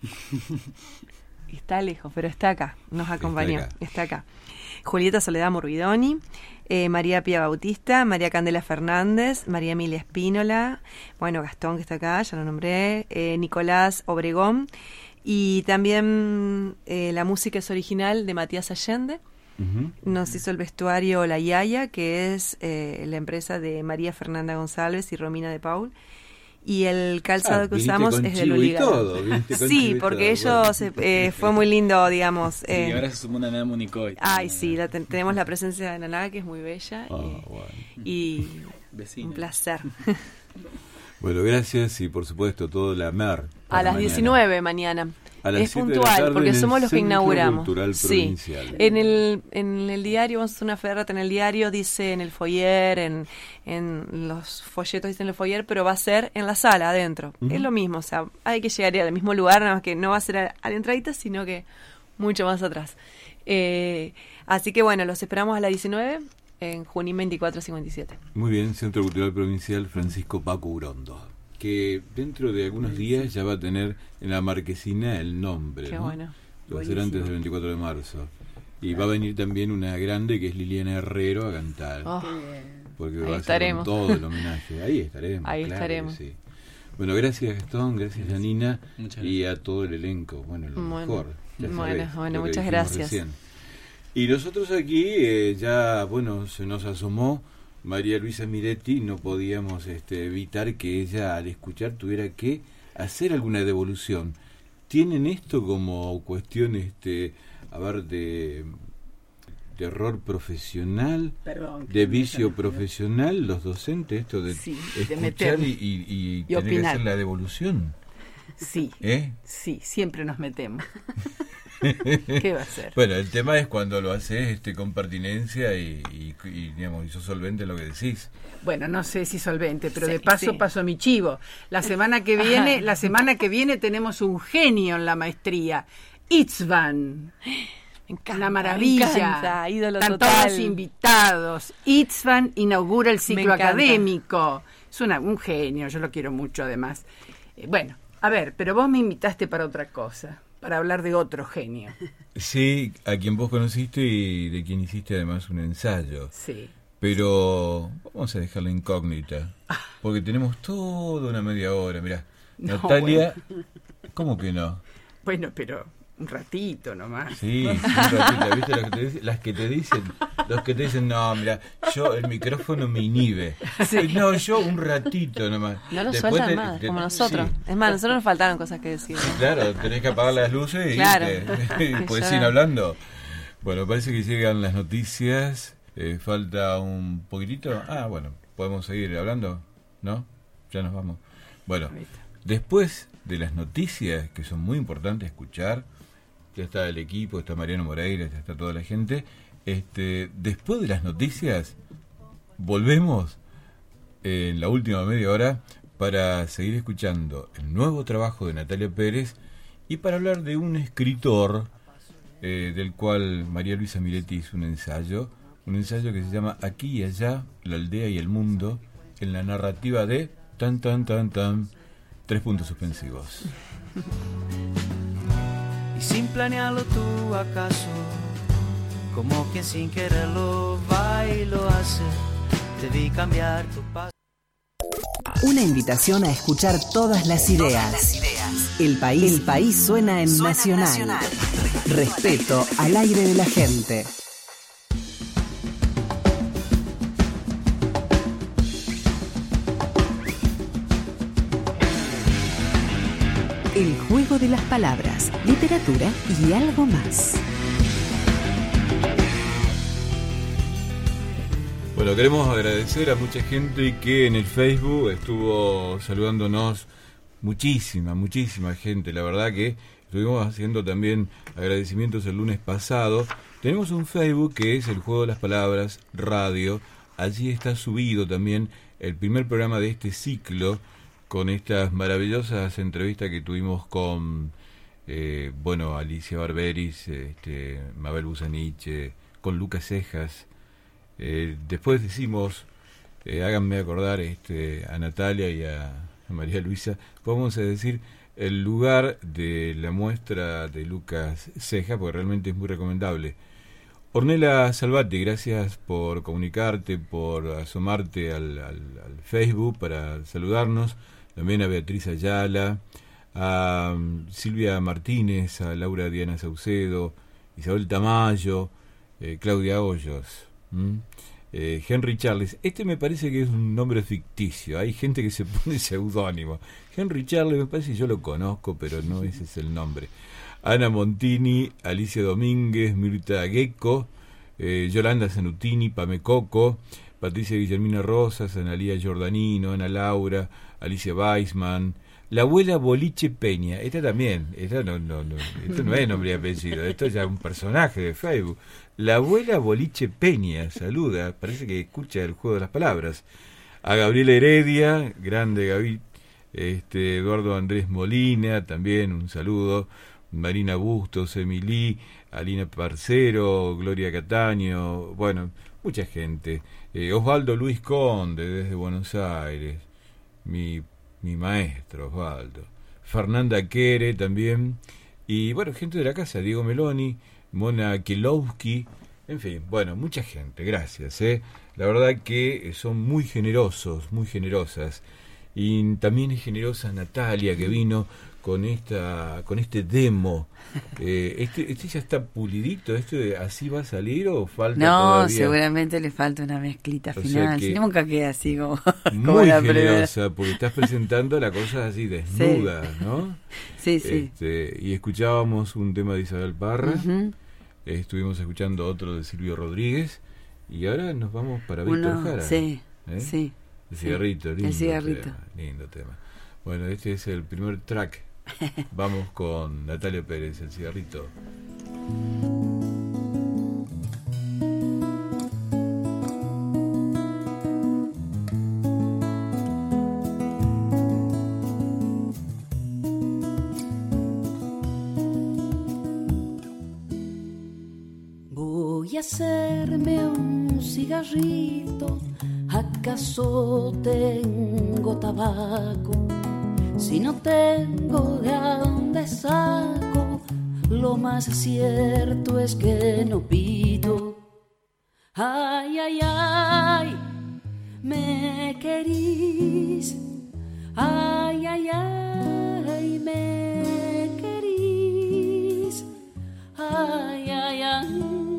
Está lejos, pero está acá, nos acompañó, está acá. Julieta Soledad Morbidoni, María Pía Bautista, María Candela Fernández, María Emilia Espínola, bueno, Gastón, que está acá, ya lo nombré, Nicolás Obregón, y también la música es original de Matías Allende. Nos hizo el vestuario La Yaya, que es la empresa de María Fernanda González y Romina de Paul. Y el calzado que usamos es de Luliga. Sí, porque ellos fue muy lindo, digamos. Y ahora se sumó Naná Municoy. Ay, sí, tenemos la presencia de Naná, que es muy bella. Y vecina. Un placer. Bueno, gracias y por supuesto todo la MER. A las 19 mañana. Es puntual, porque somos los que inauguramos. Sí. En el diario, vamos a hacer una ferrata en el diario, dice en el foyer, en los folletos dice en el foyer, pero va a ser en la sala, adentro. Es lo mismo, o sea, hay que llegar al mismo lugar, nada más que no va a ser a la entradita, sino que mucho más atrás. Así que bueno, los esperamos a las 19 en Junín 2457. Muy bien, Centro Cultural Provincial Francisco Paco Urondo, que dentro de algunos días ya va a tener en la marquesina el nombre. Qué ¿no? bueno. Lo va a hacer antes del 24 de marzo. Y va a venir también una grande que es Liliana Herrero a cantar. Porque ahí va estaremos. a ser todo el homenaje. Ahí estaremos. Ahí claro estaremos. Sí. Bueno, gracias Gastón, gracias Janina y a todo el elenco. Bueno, lo mejor. Bueno, muchas gracias. Recién. Y nosotros aquí ya, bueno, se nos asomó María Luisa Miretti, no podíamos evitar que ella al escuchar tuviera que hacer alguna devolución. ¿Tienen esto como cuestión, de error profesional, de vicio profesional, los docentes, esto de escuchar y tener que hacer la devolución? Sí, sí, siempre nos metemos. ¿Qué va a ser? Bueno, el tema es cuando lo haces con pertinencia y digamos, y sos solvente en lo que decís. Bueno, no sé si solvente, pero de paso paso mi chivo. La semana que viene tenemos un genio en la maestría, Itzvan. Me encanta, una maravilla. Me encanta, ídolo Están total. todos invitados. Itzvan inaugura el ciclo académico. Es un genio, yo lo quiero mucho además. Bueno, a ver, pero vos me invitaste para otra cosa, para hablar de otro genio. Sí, a quien vos conociste y de quien hiciste además un ensayo. Sí. Pero vamos a dejar la incógnita, porque tenemos toda una media hora. Mirá, No, Natalia, bueno. ¿Cómo que no? Bueno, pero un ratito nomás. Sí, un ratito, ¿viste? Los que te dicen, no, mira, yo el micrófono me inhibe. Sí. No, yo un ratito nomás. No lo sueltan más, como nosotros. Sí. Es más, nosotros nos faltaron cosas que decir. Claro, tenés que apagar las luces y claro. Puedes ir hablando. Bueno, parece que llegan las noticias. Falta un poquitito. Bueno, ¿podemos seguir hablando? ¿No? Ya nos vamos. Bueno, después de las noticias, que son muy importantes escuchar, ya está el equipo, está Mariano Moreira, ya está toda la gente. Después de las noticias, volvemos en la última media hora para seguir escuchando el nuevo trabajo de Natalia Pérez y para hablar de un escritor del cual María Luisa Miretti hizo un ensayo un ensayo que se llama Aquí y allá, la aldea y el mundo, en la narrativa de tan, 3 puntos suspensivos. Y sin planearlo tú acaso, como quien sin quererlo va y lo hace, debí cambiar tu paso. Una invitación a escuchar todas las ideas. El país suena en Nacional. Respeto al aire de la gente. El juego de las palabras, literatura y algo más. Bueno, queremos agradecer a mucha gente que en el Facebook estuvo saludándonos, muchísima gente, la verdad que estuvimos haciendo también agradecimientos el lunes pasado. Tenemos un Facebook que es el Juego de las Palabras Radio, allí está subido también el primer programa de este ciclo, con estas maravillosas entrevistas que tuvimos con Alicia Barberis, Mabel Busanich, con Lucas Cejas. Después decimos, háganme acordar a Natalia y a María Luisa, vamos a decir el lugar de la muestra de Lucas Cejas, porque realmente es muy recomendable. Ornella Salvati, gracias por comunicarte, por asomarte al Facebook para saludarnos. También a Beatriz Ayala, a Silvia Martínez, a Laura Diana Saucedo, Isabel Tamayo, Claudia Hoyos, Henry Charles. Me parece que es un nombre ficticio, hay gente que se pone seudónimo. Henry Charles me parece que yo lo conozco, pero no ese es el nombre. Ana Montini, Alicia Domínguez, Mirta Gecko, Yolanda Zanutini, Pame Coco, Patricia Guillermina Rosas, Analía Giordanino, Ana Laura, Alicia Weisman, la abuela Boliche Peña. Esta también, esto no es nombre y apellido, esto es ya un personaje de Facebook. La abuela Boliche Peña saluda, parece que escucha el juego de las palabras. A Gabriela Heredia, grande Gaby, Eduardo Andrés Molina, también un saludo. Marina Bustos, Emilí, Alina Parcero, Gloria Cataño, bueno, mucha gente. Osvaldo Luis Conde, desde Buenos Aires, mi maestro Osvaldo. Fernanda Quere también, y bueno, gente de la casa, Diego Meloni, Mona Kielowski, en fin, bueno, mucha gente, gracias. La verdad que son muy generosos, muy generosas. Y también es generosa Natalia, que vino con este demo. Este ya está pulidito, ¿así va a salir o falta todavía? No, seguramente le falta una mezclita final, si nunca queda así como muy la generosa, porque estás presentando la cosa así desnuda, sí. ¿No? Sí, sí. Y escuchábamos un tema de Isabel Parra, estuvimos escuchando otro de Silvio Rodríguez, y ahora nos vamos para Víctor Jara. Sí, sí. El cigarrito, lindo. El cigarrito. Lindo tema. Bueno, este es el primer track. Vamos con Natalia Pérez, el cigarrito. Voy a hacerme un cigarrito. ¿Acaso tengo tabaco? Si no tengo, ¿de dónde saco? Lo más cierto es que no pido. Ay, ay, ay, me querís. Ay, ay, ay, me querís. Ay, ay, ay.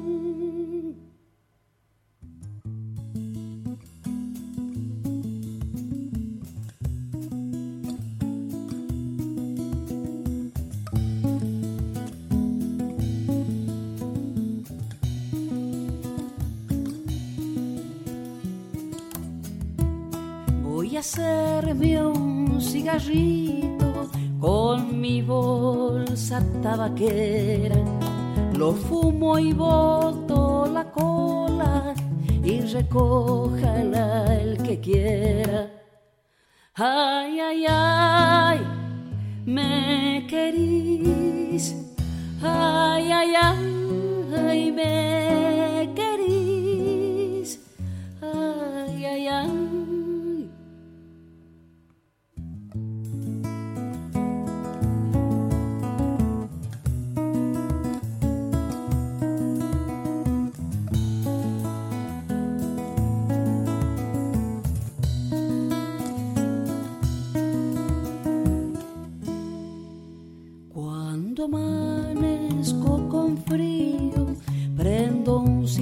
Voy a hacerme un cigarrito con mi bolsa tabaquera. Lo fumo y boto la cola y recójala el que quiera. Ay, ay, ay, me querís. Ay, ay, ay, me querís.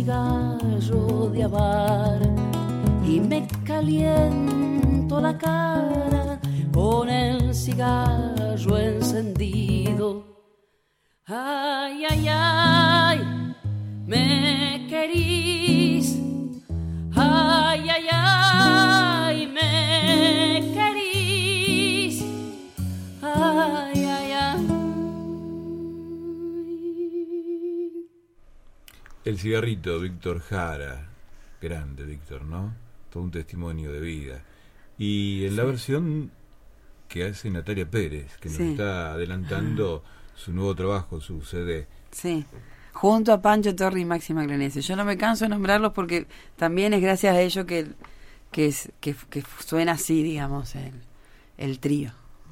cigarro de habar y me caliento la cara con el cigarro encendido. Ay, ay, ay, me querís. Ay, ay, ay, me querís. Ay, ay, ay. El cigarrito, Víctor Jara. Grande, Víctor, ¿no? Todo un testimonio de vida. Y en la versión que hace Natalia Pérez, que nos está adelantando su nuevo trabajo, su CD. Sí, junto a Pancho Torri y Máxima Clanese. Yo no me canso de nombrarlos porque también es gracias a ellos que suena así, digamos, el trío.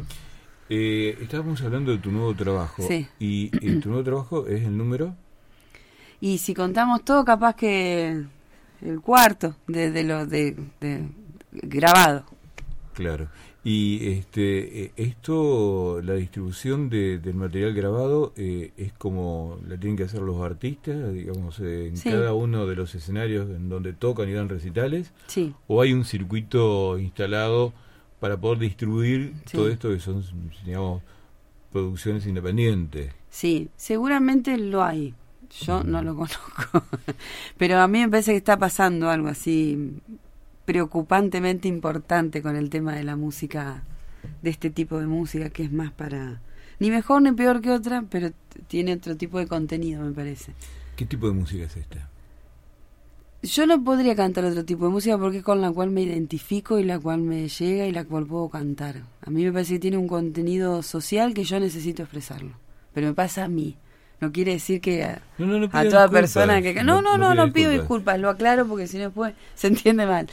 Estábamos hablando de tu nuevo trabajo. Sí. ¿Y tu nuevo trabajo es el número? Y si contamos todo, capaz que el cuarto de grabado. Claro. Y esto, la distribución del material grabado, es como la tienen que hacer los artistas, digamos, en cada uno de los escenarios en donde tocan y dan recitales. Sí. ¿O hay un circuito instalado para poder distribuir todo esto que son, digamos, producciones independientes? Sí, seguramente lo hay. Yo no lo conozco. Pero a mí me parece que está pasando algo así preocupantemente importante con el tema de la música, de este tipo de música que es más para, ni mejor ni peor que otra, pero tiene otro tipo de contenido, me parece. ¿Qué tipo de música es esta? Yo no podría cantar otro tipo de música porque es con la cual me identifico y la cual me llega y la cual puedo cantar. A mí me parece que tiene un contenido social que yo necesito expresarlo, pero me pasa a mí. No quiere decir que a toda persona que... No pido disculpas, lo aclaro porque si no después se entiende mal.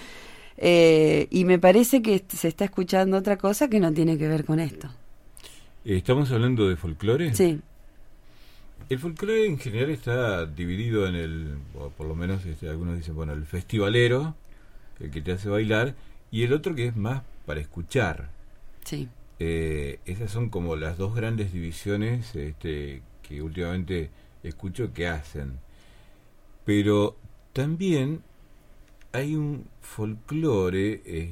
Y me parece que se está escuchando otra cosa que no tiene que ver con esto. ¿Estamos hablando de folclore? Sí. El folclore en general está dividido en o por lo menos algunos dicen, bueno, el festivalero, el que te hace bailar, y el otro que es más para escuchar. Sí. Esas son como las dos grandes divisiones que últimamente escucho que hacen. Pero también hay un folclore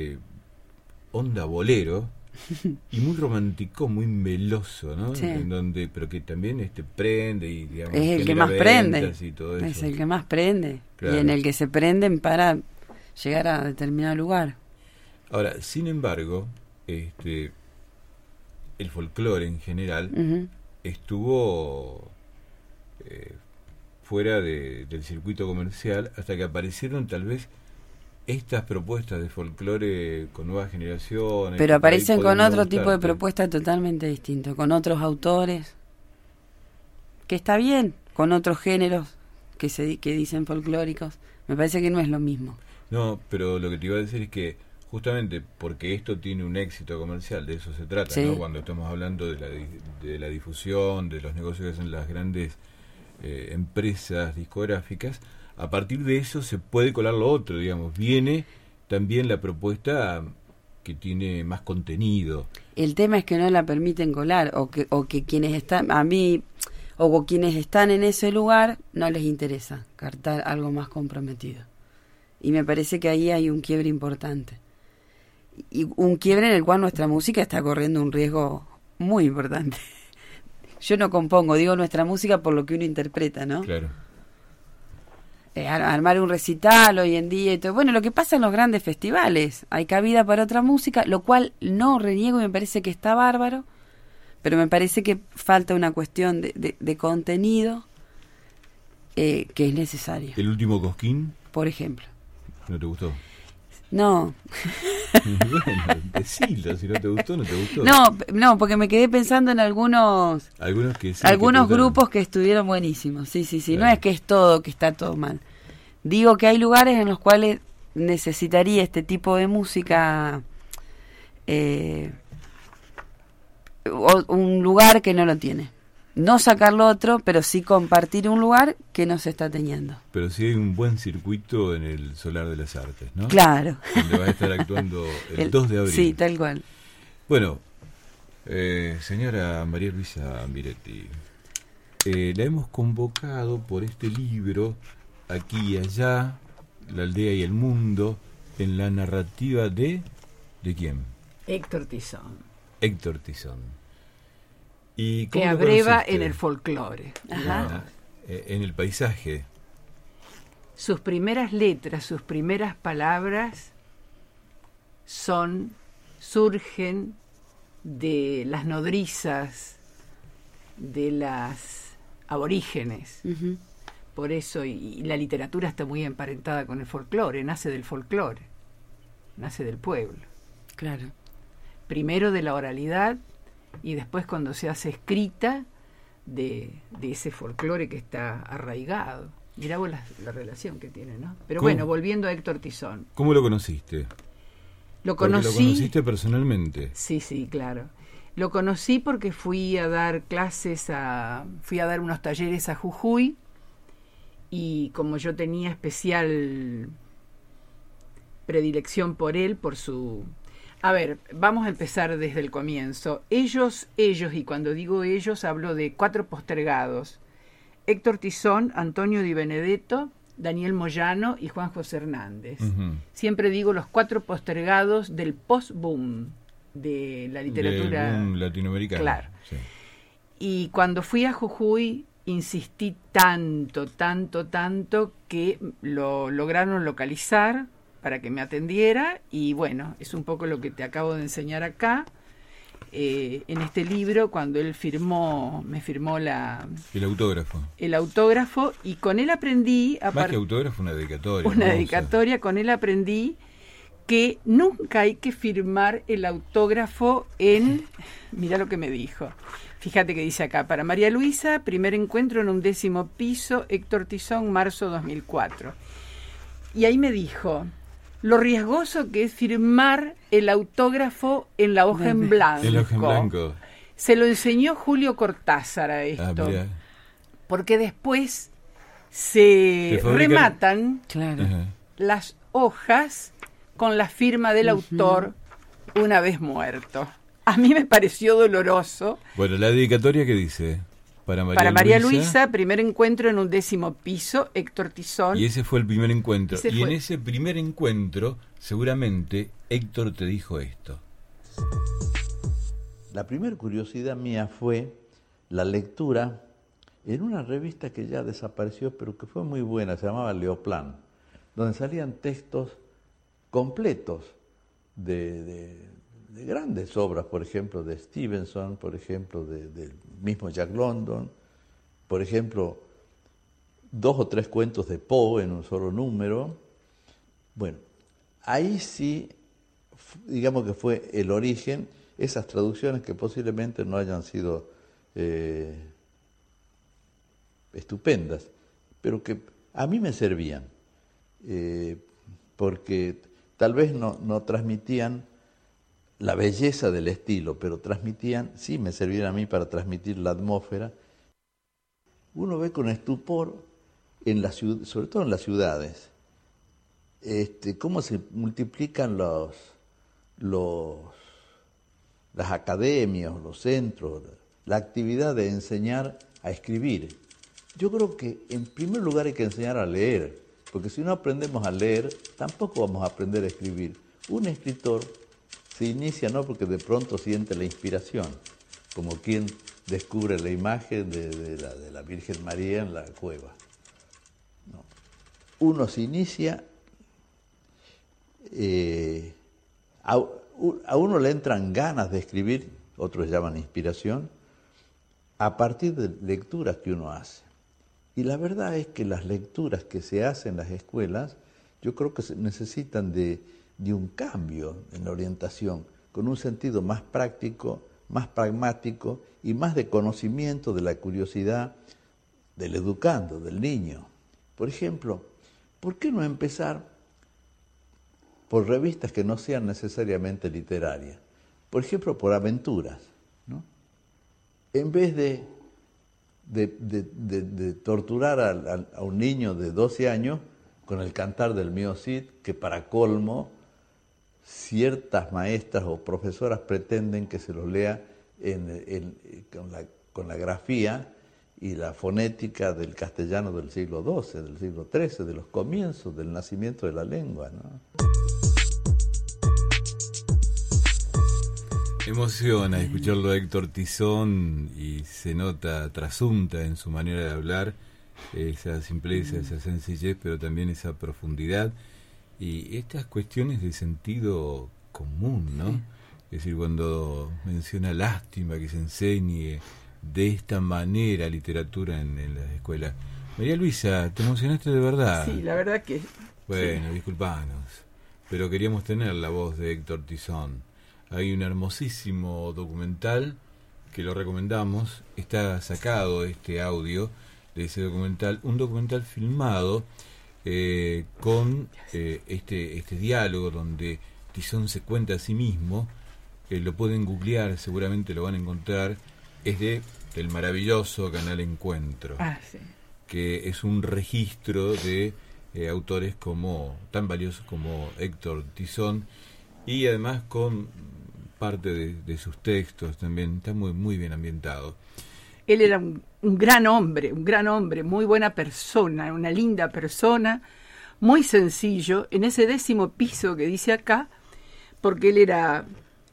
onda bolero y muy romántico, muy meloso, ¿no? Sí. En donde, pero que también prende y digamos, es el que más prende. Y todo eso. Es el que más prende. Claro. Y en el que se prenden para llegar a determinado lugar. Ahora, sin embargo, el folclore en general estuvo fuera del circuito comercial hasta que aparecieron tal vez estas propuestas de folclore con nuevas generaciones. Pero aparecen con otro tipo de propuestas totalmente distinto, con otros autores, que está bien, con otros géneros que dicen folclóricos. Me parece que no es lo mismo. No, pero lo que te iba a decir es que justamente porque esto tiene un éxito comercial, de eso se trata, ¿no? Cuando estamos hablando de la difusión, de los negocios que hacen las grandes empresas discográficas, a partir de eso se puede colar lo otro, digamos. Viene también la propuesta que tiene más contenido. El tema es que no la permiten colar, o que quienes están, o quienes están en ese lugar no les interesa cartar algo más comprometido. Y me parece que ahí hay un quiebre importante. Y un quiebre en el cual nuestra música está corriendo un riesgo muy importante. Yo no compongo, digo nuestra música por lo que uno interpreta, ¿no? Claro. Armar un recital hoy en día y todo. Bueno, lo que pasa en los grandes festivales, hay cabida para otra música, lo cual no reniego y me parece que está bárbaro, pero me parece que falta una cuestión de contenido que es necesaria. ¿El último Cosquín? Por ejemplo. ¿No te gustó? No. Bueno, decilo, si no te gustó, no te gustó. No, porque me quedé pensando en algunos grupos que estuvieron buenísimos. Sí. Claro. No es que es todo, que está todo mal. Digo que hay lugares en los cuales necesitaría este tipo de música, un lugar que no lo tiene. No sacarlo otro, pero sí compartir un lugar que no se está teniendo. Pero sí hay un buen circuito en el Solar de las Artes, ¿no? Claro. Donde va a estar actuando el 2 de abril. Sí, tal cual. Bueno, señora María Luisa Miretti, la hemos convocado por este libro aquí y allá, la aldea y el mundo, en la narrativa ¿de quién? Héctor Tizón. Héctor Tizón. ¿Y que abreva en el folclore. Ajá. En el paisaje. Sus primeras letras, sus primeras palabras surgen de las nodrizas, de las aborígenes. Uh-huh. Por eso, y la literatura está muy emparentada con el folclore, nace del folclore, nace del pueblo. Claro. Primero de la oralidad y después cuando se hace escrita de ese folclore que está arraigado. Mirá vos la relación que tiene, ¿no? Pero ¿Cómo? bueno, volviendo a Héctor Tizón. ¿Cómo lo conociste? Lo Porque conocí. lo conociste personalmente. Sí, claro. Lo conocí porque fui a dar unos talleres a Jujuy, y como yo tenía especial predilección por él, por su... A ver, vamos a empezar desde el comienzo. Ellos, y cuando digo ellos hablo de 4 postergados: Héctor Tizón, Antonio Di Benedetto, Daniel Moyano y Juan José Hernández. Uh-huh. Siempre digo los 4 postergados del post-boom de la literatura. Del boom latinoamericano. Claro. Sí. Y cuando fui a Jujuy insistí tanto que lo lograron localizar para que me atendiera, y bueno, es un poco lo que te acabo de enseñar acá. En este libro, cuando él me firmó el autógrafo, y con él aprendí... Más que autógrafo, una dedicatoria. Una dedicatoria, con él aprendí que nunca hay que firmar el autógrafo mirá lo que me dijo. Fíjate que dice acá: para María Luisa, primer encuentro en un 10º piso, Héctor Tizón, marzo 2004. Y ahí me dijo lo riesgoso que es firmar el autógrafo en la hoja en blanco. En la hoja en blanco. Se lo enseñó Julio Cortázar a esto. Porque después se rematan las hojas con la firma del autor una vez muerto. A mí me pareció doloroso. Bueno, la dedicatoria, ¿qué dice? Para María Luisa, primer encuentro en un 10º piso, Héctor Tizón. Y ese fue el primer encuentro. En ese primer encuentro, seguramente, Héctor te dijo esto. La primera curiosidad mía fue la lectura en una revista que ya desapareció, pero que fue muy buena, se llamaba Leoplan, donde salían textos completos de grandes obras, por ejemplo, de Stevenson, por ejemplo, del mismo Jack London, por ejemplo, 2 o 3 cuentos de Poe en un solo número. Bueno, ahí sí, digamos que fue el origen, esas traducciones que posiblemente no hayan sido estupendas, pero que a mí me servían, porque tal vez no transmitían la belleza del estilo, pero sí me servían a mí para transmitir la atmósfera. Uno ve con estupor, sobre todo en las ciudades, cómo se multiplican las academias, los centros, la actividad de enseñar a escribir. Yo creo que en primer lugar hay que enseñar a leer, porque si no aprendemos a leer, tampoco vamos a aprender a escribir. Un escritor se inicia no porque de pronto siente la inspiración, como quien descubre la imagen de la Virgen María en la cueva. No. Uno se inicia, a uno le entran ganas de escribir, otros llaman inspiración, a partir de lecturas que uno hace. Y la verdad es que las lecturas que se hacen en las escuelas, yo creo que necesitan de un cambio en la orientación, con un sentido más práctico, más pragmático y más de conocimiento de la curiosidad del educando, del niño. Por ejemplo, ¿por qué no empezar por revistas que no sean necesariamente literarias? Por ejemplo, por aventuras, ¿no? En vez de torturar a un niño de 12 años con el Cantar del Mío Cid, que para colmo ciertas maestras o profesoras pretenden que se lo lea con la grafía y la fonética del castellano del siglo XII, del siglo XIII, de los comienzos del nacimiento de la lengua, ¿no? Emociona escucharlo a Héctor Tizón y se nota trasunta en su manera de hablar esa simpleza, esa sencillez, pero también esa profundidad y estas cuestiones de sentido común, ¿no? Sí. Es decir, cuando menciona lástima que se enseñe de esta manera literatura en las escuelas. María Luisa, ¿te emocionaste de verdad? Sí, la verdad que... Bueno, sí. Disculpanos, pero queríamos tener la voz de Héctor Tizón. Hay un hermosísimo documental que lo recomendamos, está sacado este audio de ese documental, un documental filmado con este diálogo donde Tizón se cuenta a sí mismo, lo pueden googlear, seguramente lo van a encontrar, es del maravilloso canal Encuentro, sí. Que es un registro de autores tan valiosos como Héctor Tizón y además con parte de sus textos también, está muy, muy bien ambientado. Él era un gran hombre, muy buena persona, una linda persona, muy sencillo, en ese 10º piso que dice acá, porque él era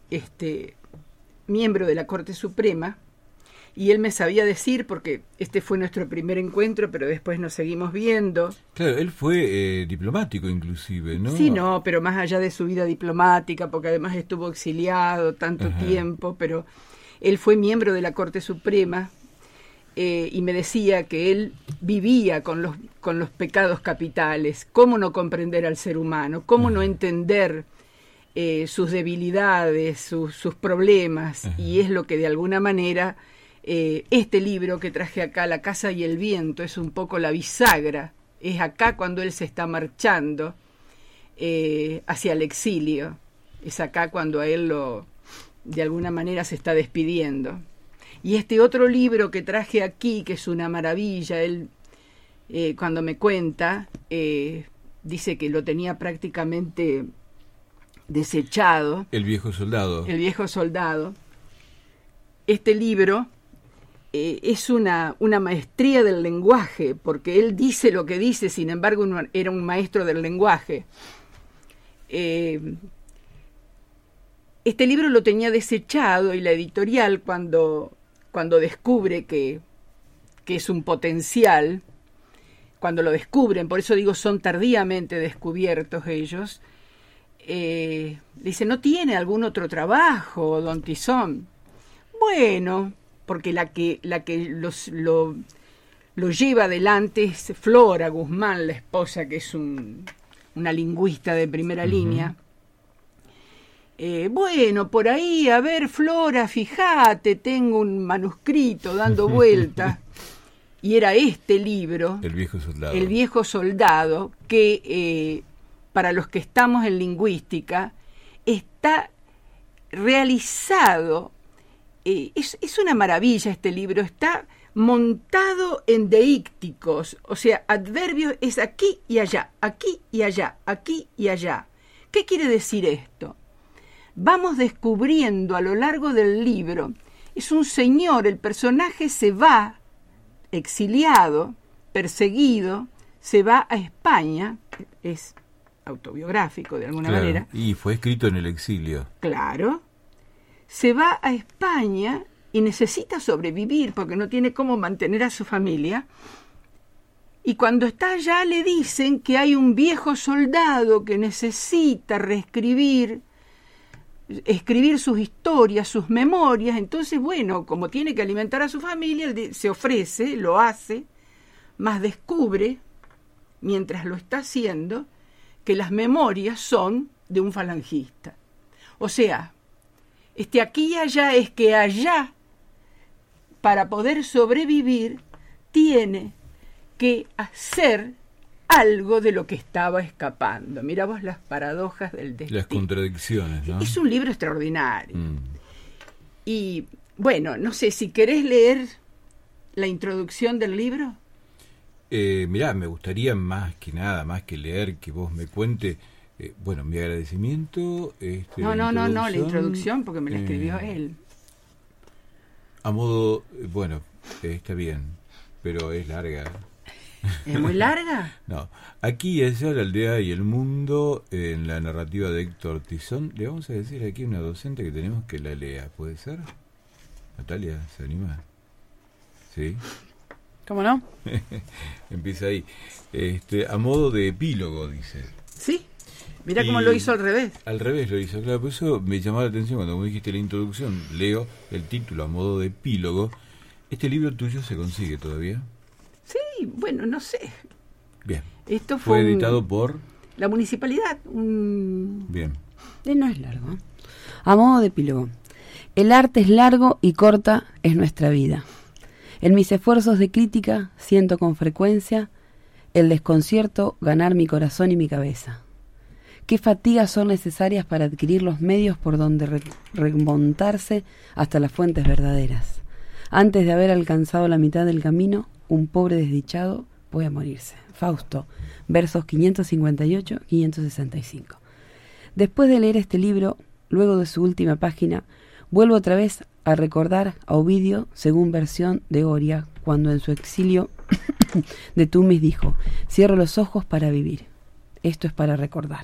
miembro de la Corte Suprema, y él me sabía decir, porque este fue nuestro primer encuentro, pero después nos seguimos viendo. Claro, él fue diplomático inclusive, ¿no? Sí, no, pero más allá de su vida diplomática, porque además estuvo exiliado tanto tiempo, pero él fue miembro de la Corte Suprema, y me decía que él vivía con los pecados capitales, cómo no comprender al ser humano, cómo no entender sus debilidades, sus problemas, y es lo que de alguna manera... este libro que traje acá, La casa y el viento, es un poco la bisagra, es acá cuando él se está marchando hacia el exilio, es acá cuando a él de alguna manera se está despidiendo. Y este otro libro que traje aquí, que es una maravilla, él cuando me cuenta, dice que lo tenía prácticamente desechado. El viejo soldado. El viejo soldado. Este libro es una maestría del lenguaje, porque él dice lo que dice, sin embargo era un maestro del lenguaje. Este libro lo tenía desechado y la editorial cuando descubre que es un potencial, cuando lo descubren, por eso digo son tardíamente descubiertos ellos, dice, ¿no tiene algún otro trabajo, don Tizón? Bueno, porque la que lo lleva adelante es Flora Guzmán, la esposa, que es una lingüista de primera línea. Bueno, por ahí, a ver, Flora, fíjate, tengo un manuscrito dando vuelta. Y era este libro, El viejo soldado. El viejo soldado, que para los que estamos en lingüística, está realizado. Es una maravilla este libro, está montado en deícticos, o sea, adverbios es aquí y allá, aquí y allá, aquí y allá. ¿Qué quiere decir esto? Vamos descubriendo a lo largo del libro, es un señor, el personaje se va exiliado, perseguido, se va a España, es autobiográfico de alguna manera. Y fue escrito en el exilio. Claro. Se va a España y necesita sobrevivir porque no tiene cómo mantener a su familia. Y cuando está allá le dicen que hay un viejo soldado que necesita escribir sus historias, sus memorias. Entonces, bueno, como tiene que alimentar a su familia, él se ofrece, lo hace, mas descubre, mientras lo está haciendo, que las memorias son de un falangista. O sea, aquí y allá es que allá, para poder sobrevivir, tiene que hacer algo de lo que estaba escapando. Mirá vos las paradojas del destino. Las contradicciones, ¿no? Es un libro extraordinario. Y, bueno, no sé, si querés leer la introducción del libro. Mirá, me gustaría más que leer, que vos me cuente... bueno, mi agradecimiento... No, la introducción, porque me la escribió él. A modo... bueno, está bien. pero es larga. ¿Es muy larga? No. Aquí y allá, la aldea y el mundo, en la narrativa de Héctor Tizón. Le vamos a decir aquí a una docente que tenemos que la lea. ¿Puede ser? Natalia, ¿se anima? ¿Sí? ¿Cómo no? Empieza ahí. A modo de epílogo, dice. Sí. Mira cómo lo hizo al revés. Al revés lo hizo, claro. Por eso me llamó la atención cuando me dijiste la introducción. Leo el título a modo de epílogo. ¿Este libro tuyo se consigue todavía? Sí, bueno, no sé. Bien. Esto fue editado por la municipalidad. Bien. No es largo. A modo de epílogo. El arte es largo y corta es nuestra vida. En mis esfuerzos de crítica siento con frecuencia el desconcierto ganar mi corazón y mi cabeza. ¿Qué fatigas son necesarias para adquirir los medios por donde remontarse hasta las fuentes verdaderas? Antes de haber alcanzado la mitad del camino, un pobre desdichado puede morirse. Fausto, versos 558-565. Después de leer este libro, luego de su última página, vuelvo otra vez a recordar a Ovidio según versión de Oria, cuando en su exilio de Tumis dijo: cierro los ojos para vivir. Esto es para recordar.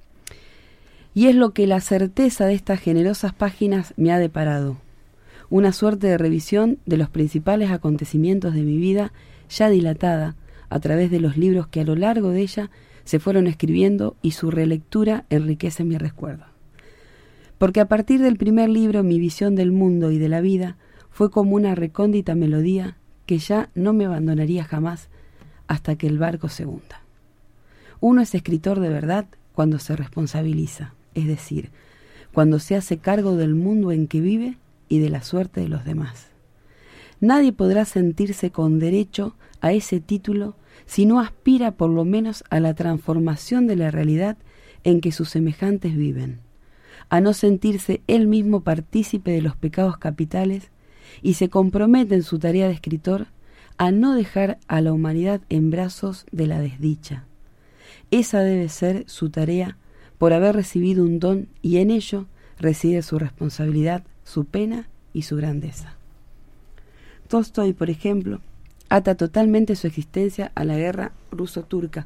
Y es lo que la certeza de estas generosas páginas me ha deparado. Una suerte de revisión de los principales acontecimientos de mi vida, ya dilatada a través de los libros que a lo largo de ella se fueron escribiendo, y su relectura enriquece mi recuerdo. Porque a partir del primer libro mi visión del mundo y de la vida fue como una recóndita melodía que ya no me abandonaría jamás hasta que el barco se hunda. Uno es escritor de verdad cuando se responsabiliza, es decir, cuando se hace cargo del mundo en que vive y de la suerte de los demás. Nadie podrá sentirse con derecho a ese título si no aspira por lo menos a la transformación de la realidad en que sus semejantes viven, a no sentirse él mismo partícipe de los pecados capitales, y se compromete en su tarea de escritor a no dejar a la humanidad en brazos de la desdicha. Esa debe ser su tarea por haber recibido un don, y en ello reside su responsabilidad, su pena y su grandeza. Tolstói, por ejemplo, ata totalmente su existencia a la guerra ruso-turca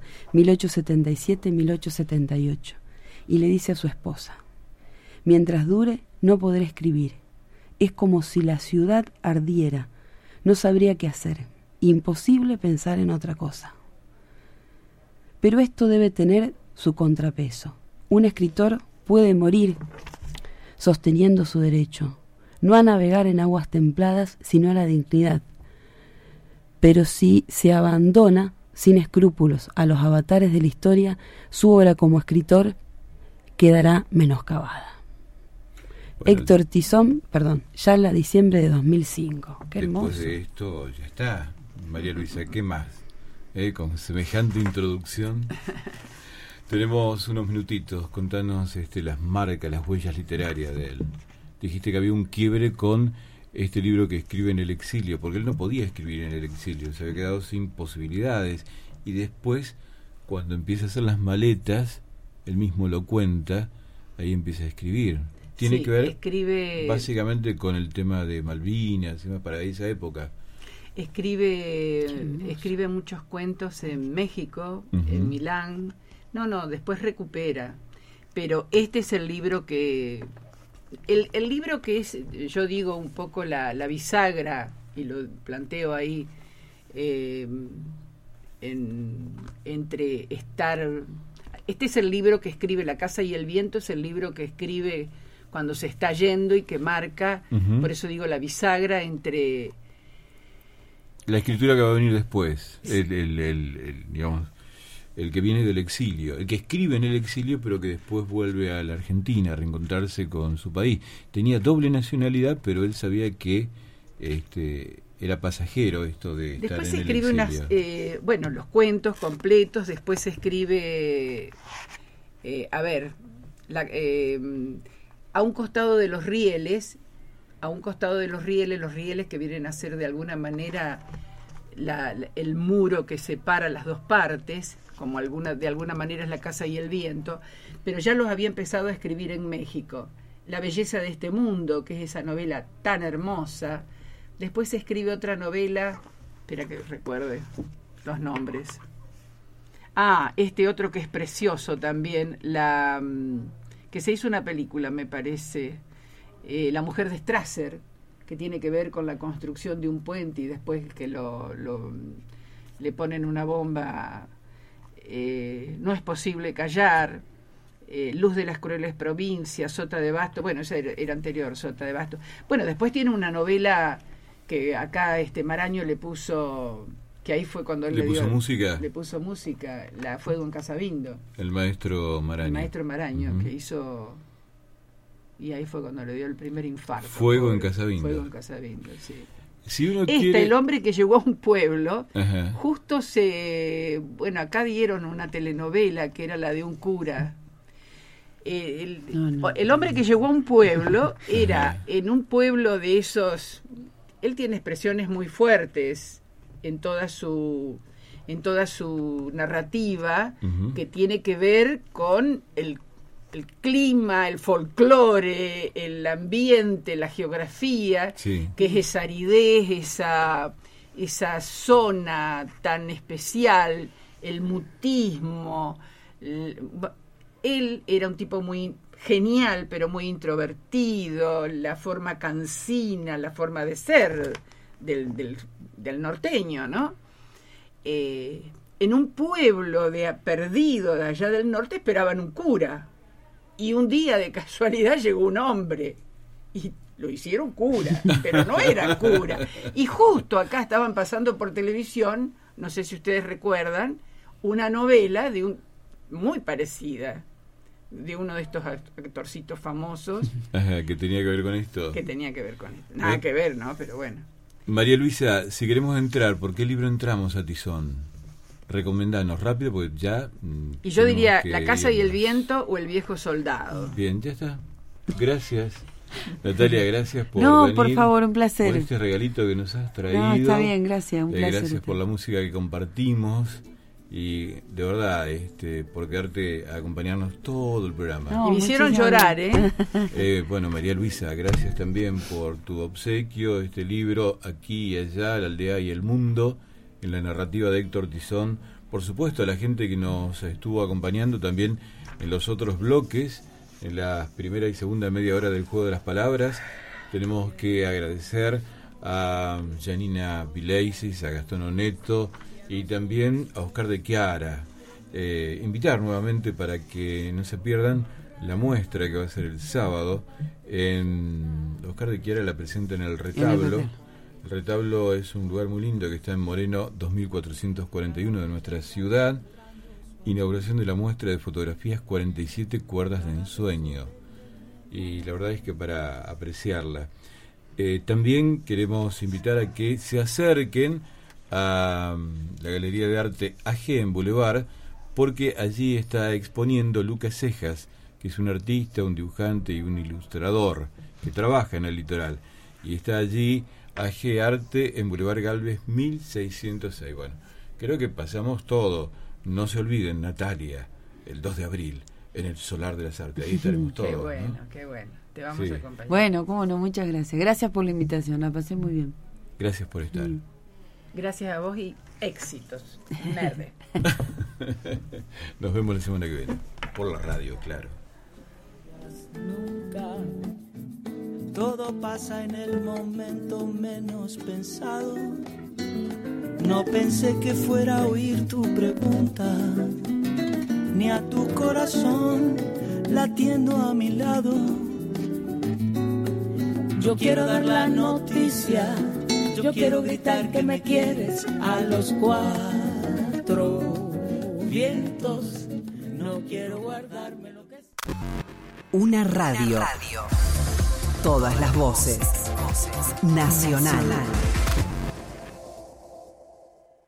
1877-1878 y le dice a su esposa: mientras dure no podré escribir, es como si la ciudad ardiera, no sabría qué hacer, imposible pensar en otra cosa. Pero esto debe tener su contrapeso. Un escritor puede morir sosteniendo su derecho, no a navegar en aguas templadas, sino a la dignidad. Pero si se abandona sin escrúpulos a los avatares de la historia, su obra como escritor quedará menoscabada. Bueno, Héctor Tizón, Yala, diciembre de 2005. Qué hermoso. Después de esto ya está. María Luisa, ¿qué más? Con semejante introducción. Tenemos unos minutitos. Contanos las marcas, las huellas literarias de él. Dijiste que había un quiebre con este libro que escribe en el exilio, porque él no podía escribir en el exilio, se había quedado sin posibilidades. Y después, cuando empieza a hacer las maletas, él mismo lo cuenta, ahí empieza a escribir. Tiene que ver básicamente con el tema de Malvinas, para esa época. Escribe muchos cuentos en México, en Milán. Después recupera. Pero este es el libro que... El libro que es, yo digo, un poco la bisagra, y lo planteo ahí, entre estar... Este es el libro que escribe La casa y el viento, es el libro que escribe cuando se está yendo y que marca, por eso digo, la bisagra entre... La escritura que va a venir después, digamos, el que viene del exilio, el que escribe en el exilio pero que después vuelve a la Argentina a reencontrarse con su país. Tenía doble nacionalidad, pero él sabía que era pasajero esto de estar en el exilio. Después escribe los cuentos completos, después escribe, a un costado de los rieles, los rieles que vienen a ser de alguna manera el muro que separa las dos partes, como de alguna manera es La casa y el viento, pero ya los había empezado a escribir en México. La belleza de este mundo, que es esa novela tan hermosa. Después escribe otra novela Espera que recuerde los nombres. Este otro que es precioso también, que se hizo una película, me parece, La mujer de Strasser, que tiene que ver con la construcción de un puente y después que le ponen una bomba, No es posible callar, Luz de las crueles provincias, Sota de Basto, bueno, esa era anterior, Sota de Basto. Bueno, después tiene una novela que acá Maraño le puso, que ahí fue cuando él le puso música, La Fuego en Casabindo. El maestro Maraño. Que hizo, y ahí fue cuando le dio el primer infarto. Fuego en Casabindo, sí. Si uno quiere... El hombre que llegó a un pueblo, Ajá. Justo acá dieron una telenovela que era la de un cura. El hombre que llegó a un pueblo era en un pueblo de esos. Él tiene expresiones muy fuertes en toda su narrativa, uh-huh, que tiene que ver con el clima, el folclore, el ambiente, la geografía, sí, que es esa aridez, esa zona tan especial, el mutismo. Él era un tipo muy genial, pero muy introvertido, la forma cansina, la forma de ser del norteño, ¿no? En un pueblo perdido de allá del norte esperaban un cura, y un día de casualidad llegó un hombre y lo hicieron cura, pero no era cura. Y justo acá estaban pasando por televisión, no sé si ustedes recuerdan, una novela muy parecida, de uno de estos actorcitos famosos. Ajá, que tenía que ver con esto. Nada que ver, ¿no? Pero bueno. María Luisa, si queremos entrar, ¿por qué libro entramos a Tizón? Recomendanos rápido, porque ya... Y yo diría La casa y el viento o El viejo soldado. Bien, ya está. Gracias. Natalia, gracias por venir. Por favor, un placer. Por este regalito que nos has traído. No, está bien, gracias, un placer. Gracias por la música que compartimos. Y de verdad, por quedarte a acompañarnos todo el programa. No, y me hicieron llorar, Bueno, María Luisa, gracias también por tu obsequio, este libro, Aquí y Allá, La Aldea y el Mundo, en la narrativa de Héctor Tizón. Por supuesto, a la gente que nos estuvo acompañando también en los otros bloques, en la primera y segunda media hora del Juego de las Palabras. Tenemos que agradecer a Janina Vileisis, a Gastón Oneto, y también a Oscar de Chiara. Invitar nuevamente para que no se pierdan la muestra que va a ser el sábado. Oscar de Chiara la presenta en el Retablo. El Retablo es un lugar muy lindo que está en Moreno 2441 de nuestra ciudad. Inauguración de la muestra de fotografías 47 cuerdas de ensueño. Y la verdad es que para apreciarla. También queremos invitar a que se acerquen a la Galería de Arte AG en Boulevard, porque allí está exponiendo Lucas Cejas, que es un artista, un dibujante y un ilustrador que trabaja en el litoral, y está allí AG Arte en Boulevard Galvez 1606. Bueno, creo que pasamos todo. No se olviden, Natalia, el 2 de abril en el Solar de las Artes, ahí estaremos todos. Qué bueno, ¿no? Qué bueno, te vamos a acompañar. Bueno, cómo no, muchas gracias. Gracias por la invitación, la pasé muy bien. Gracias por estar. Gracias a vos y éxitos. Merde. Nos vemos la semana que viene. Por la radio, claro. Nunca. Todo pasa en el momento menos pensado. No pensé que fuera a oír tu pregunta, ni a tu corazón latiendo a mi lado. Yo quiero dar la noticia. Yo quiero gritar que me quieres a los cuatro vientos. No quiero guardarme lo que es. Una radio. Todas las voces. Nacional.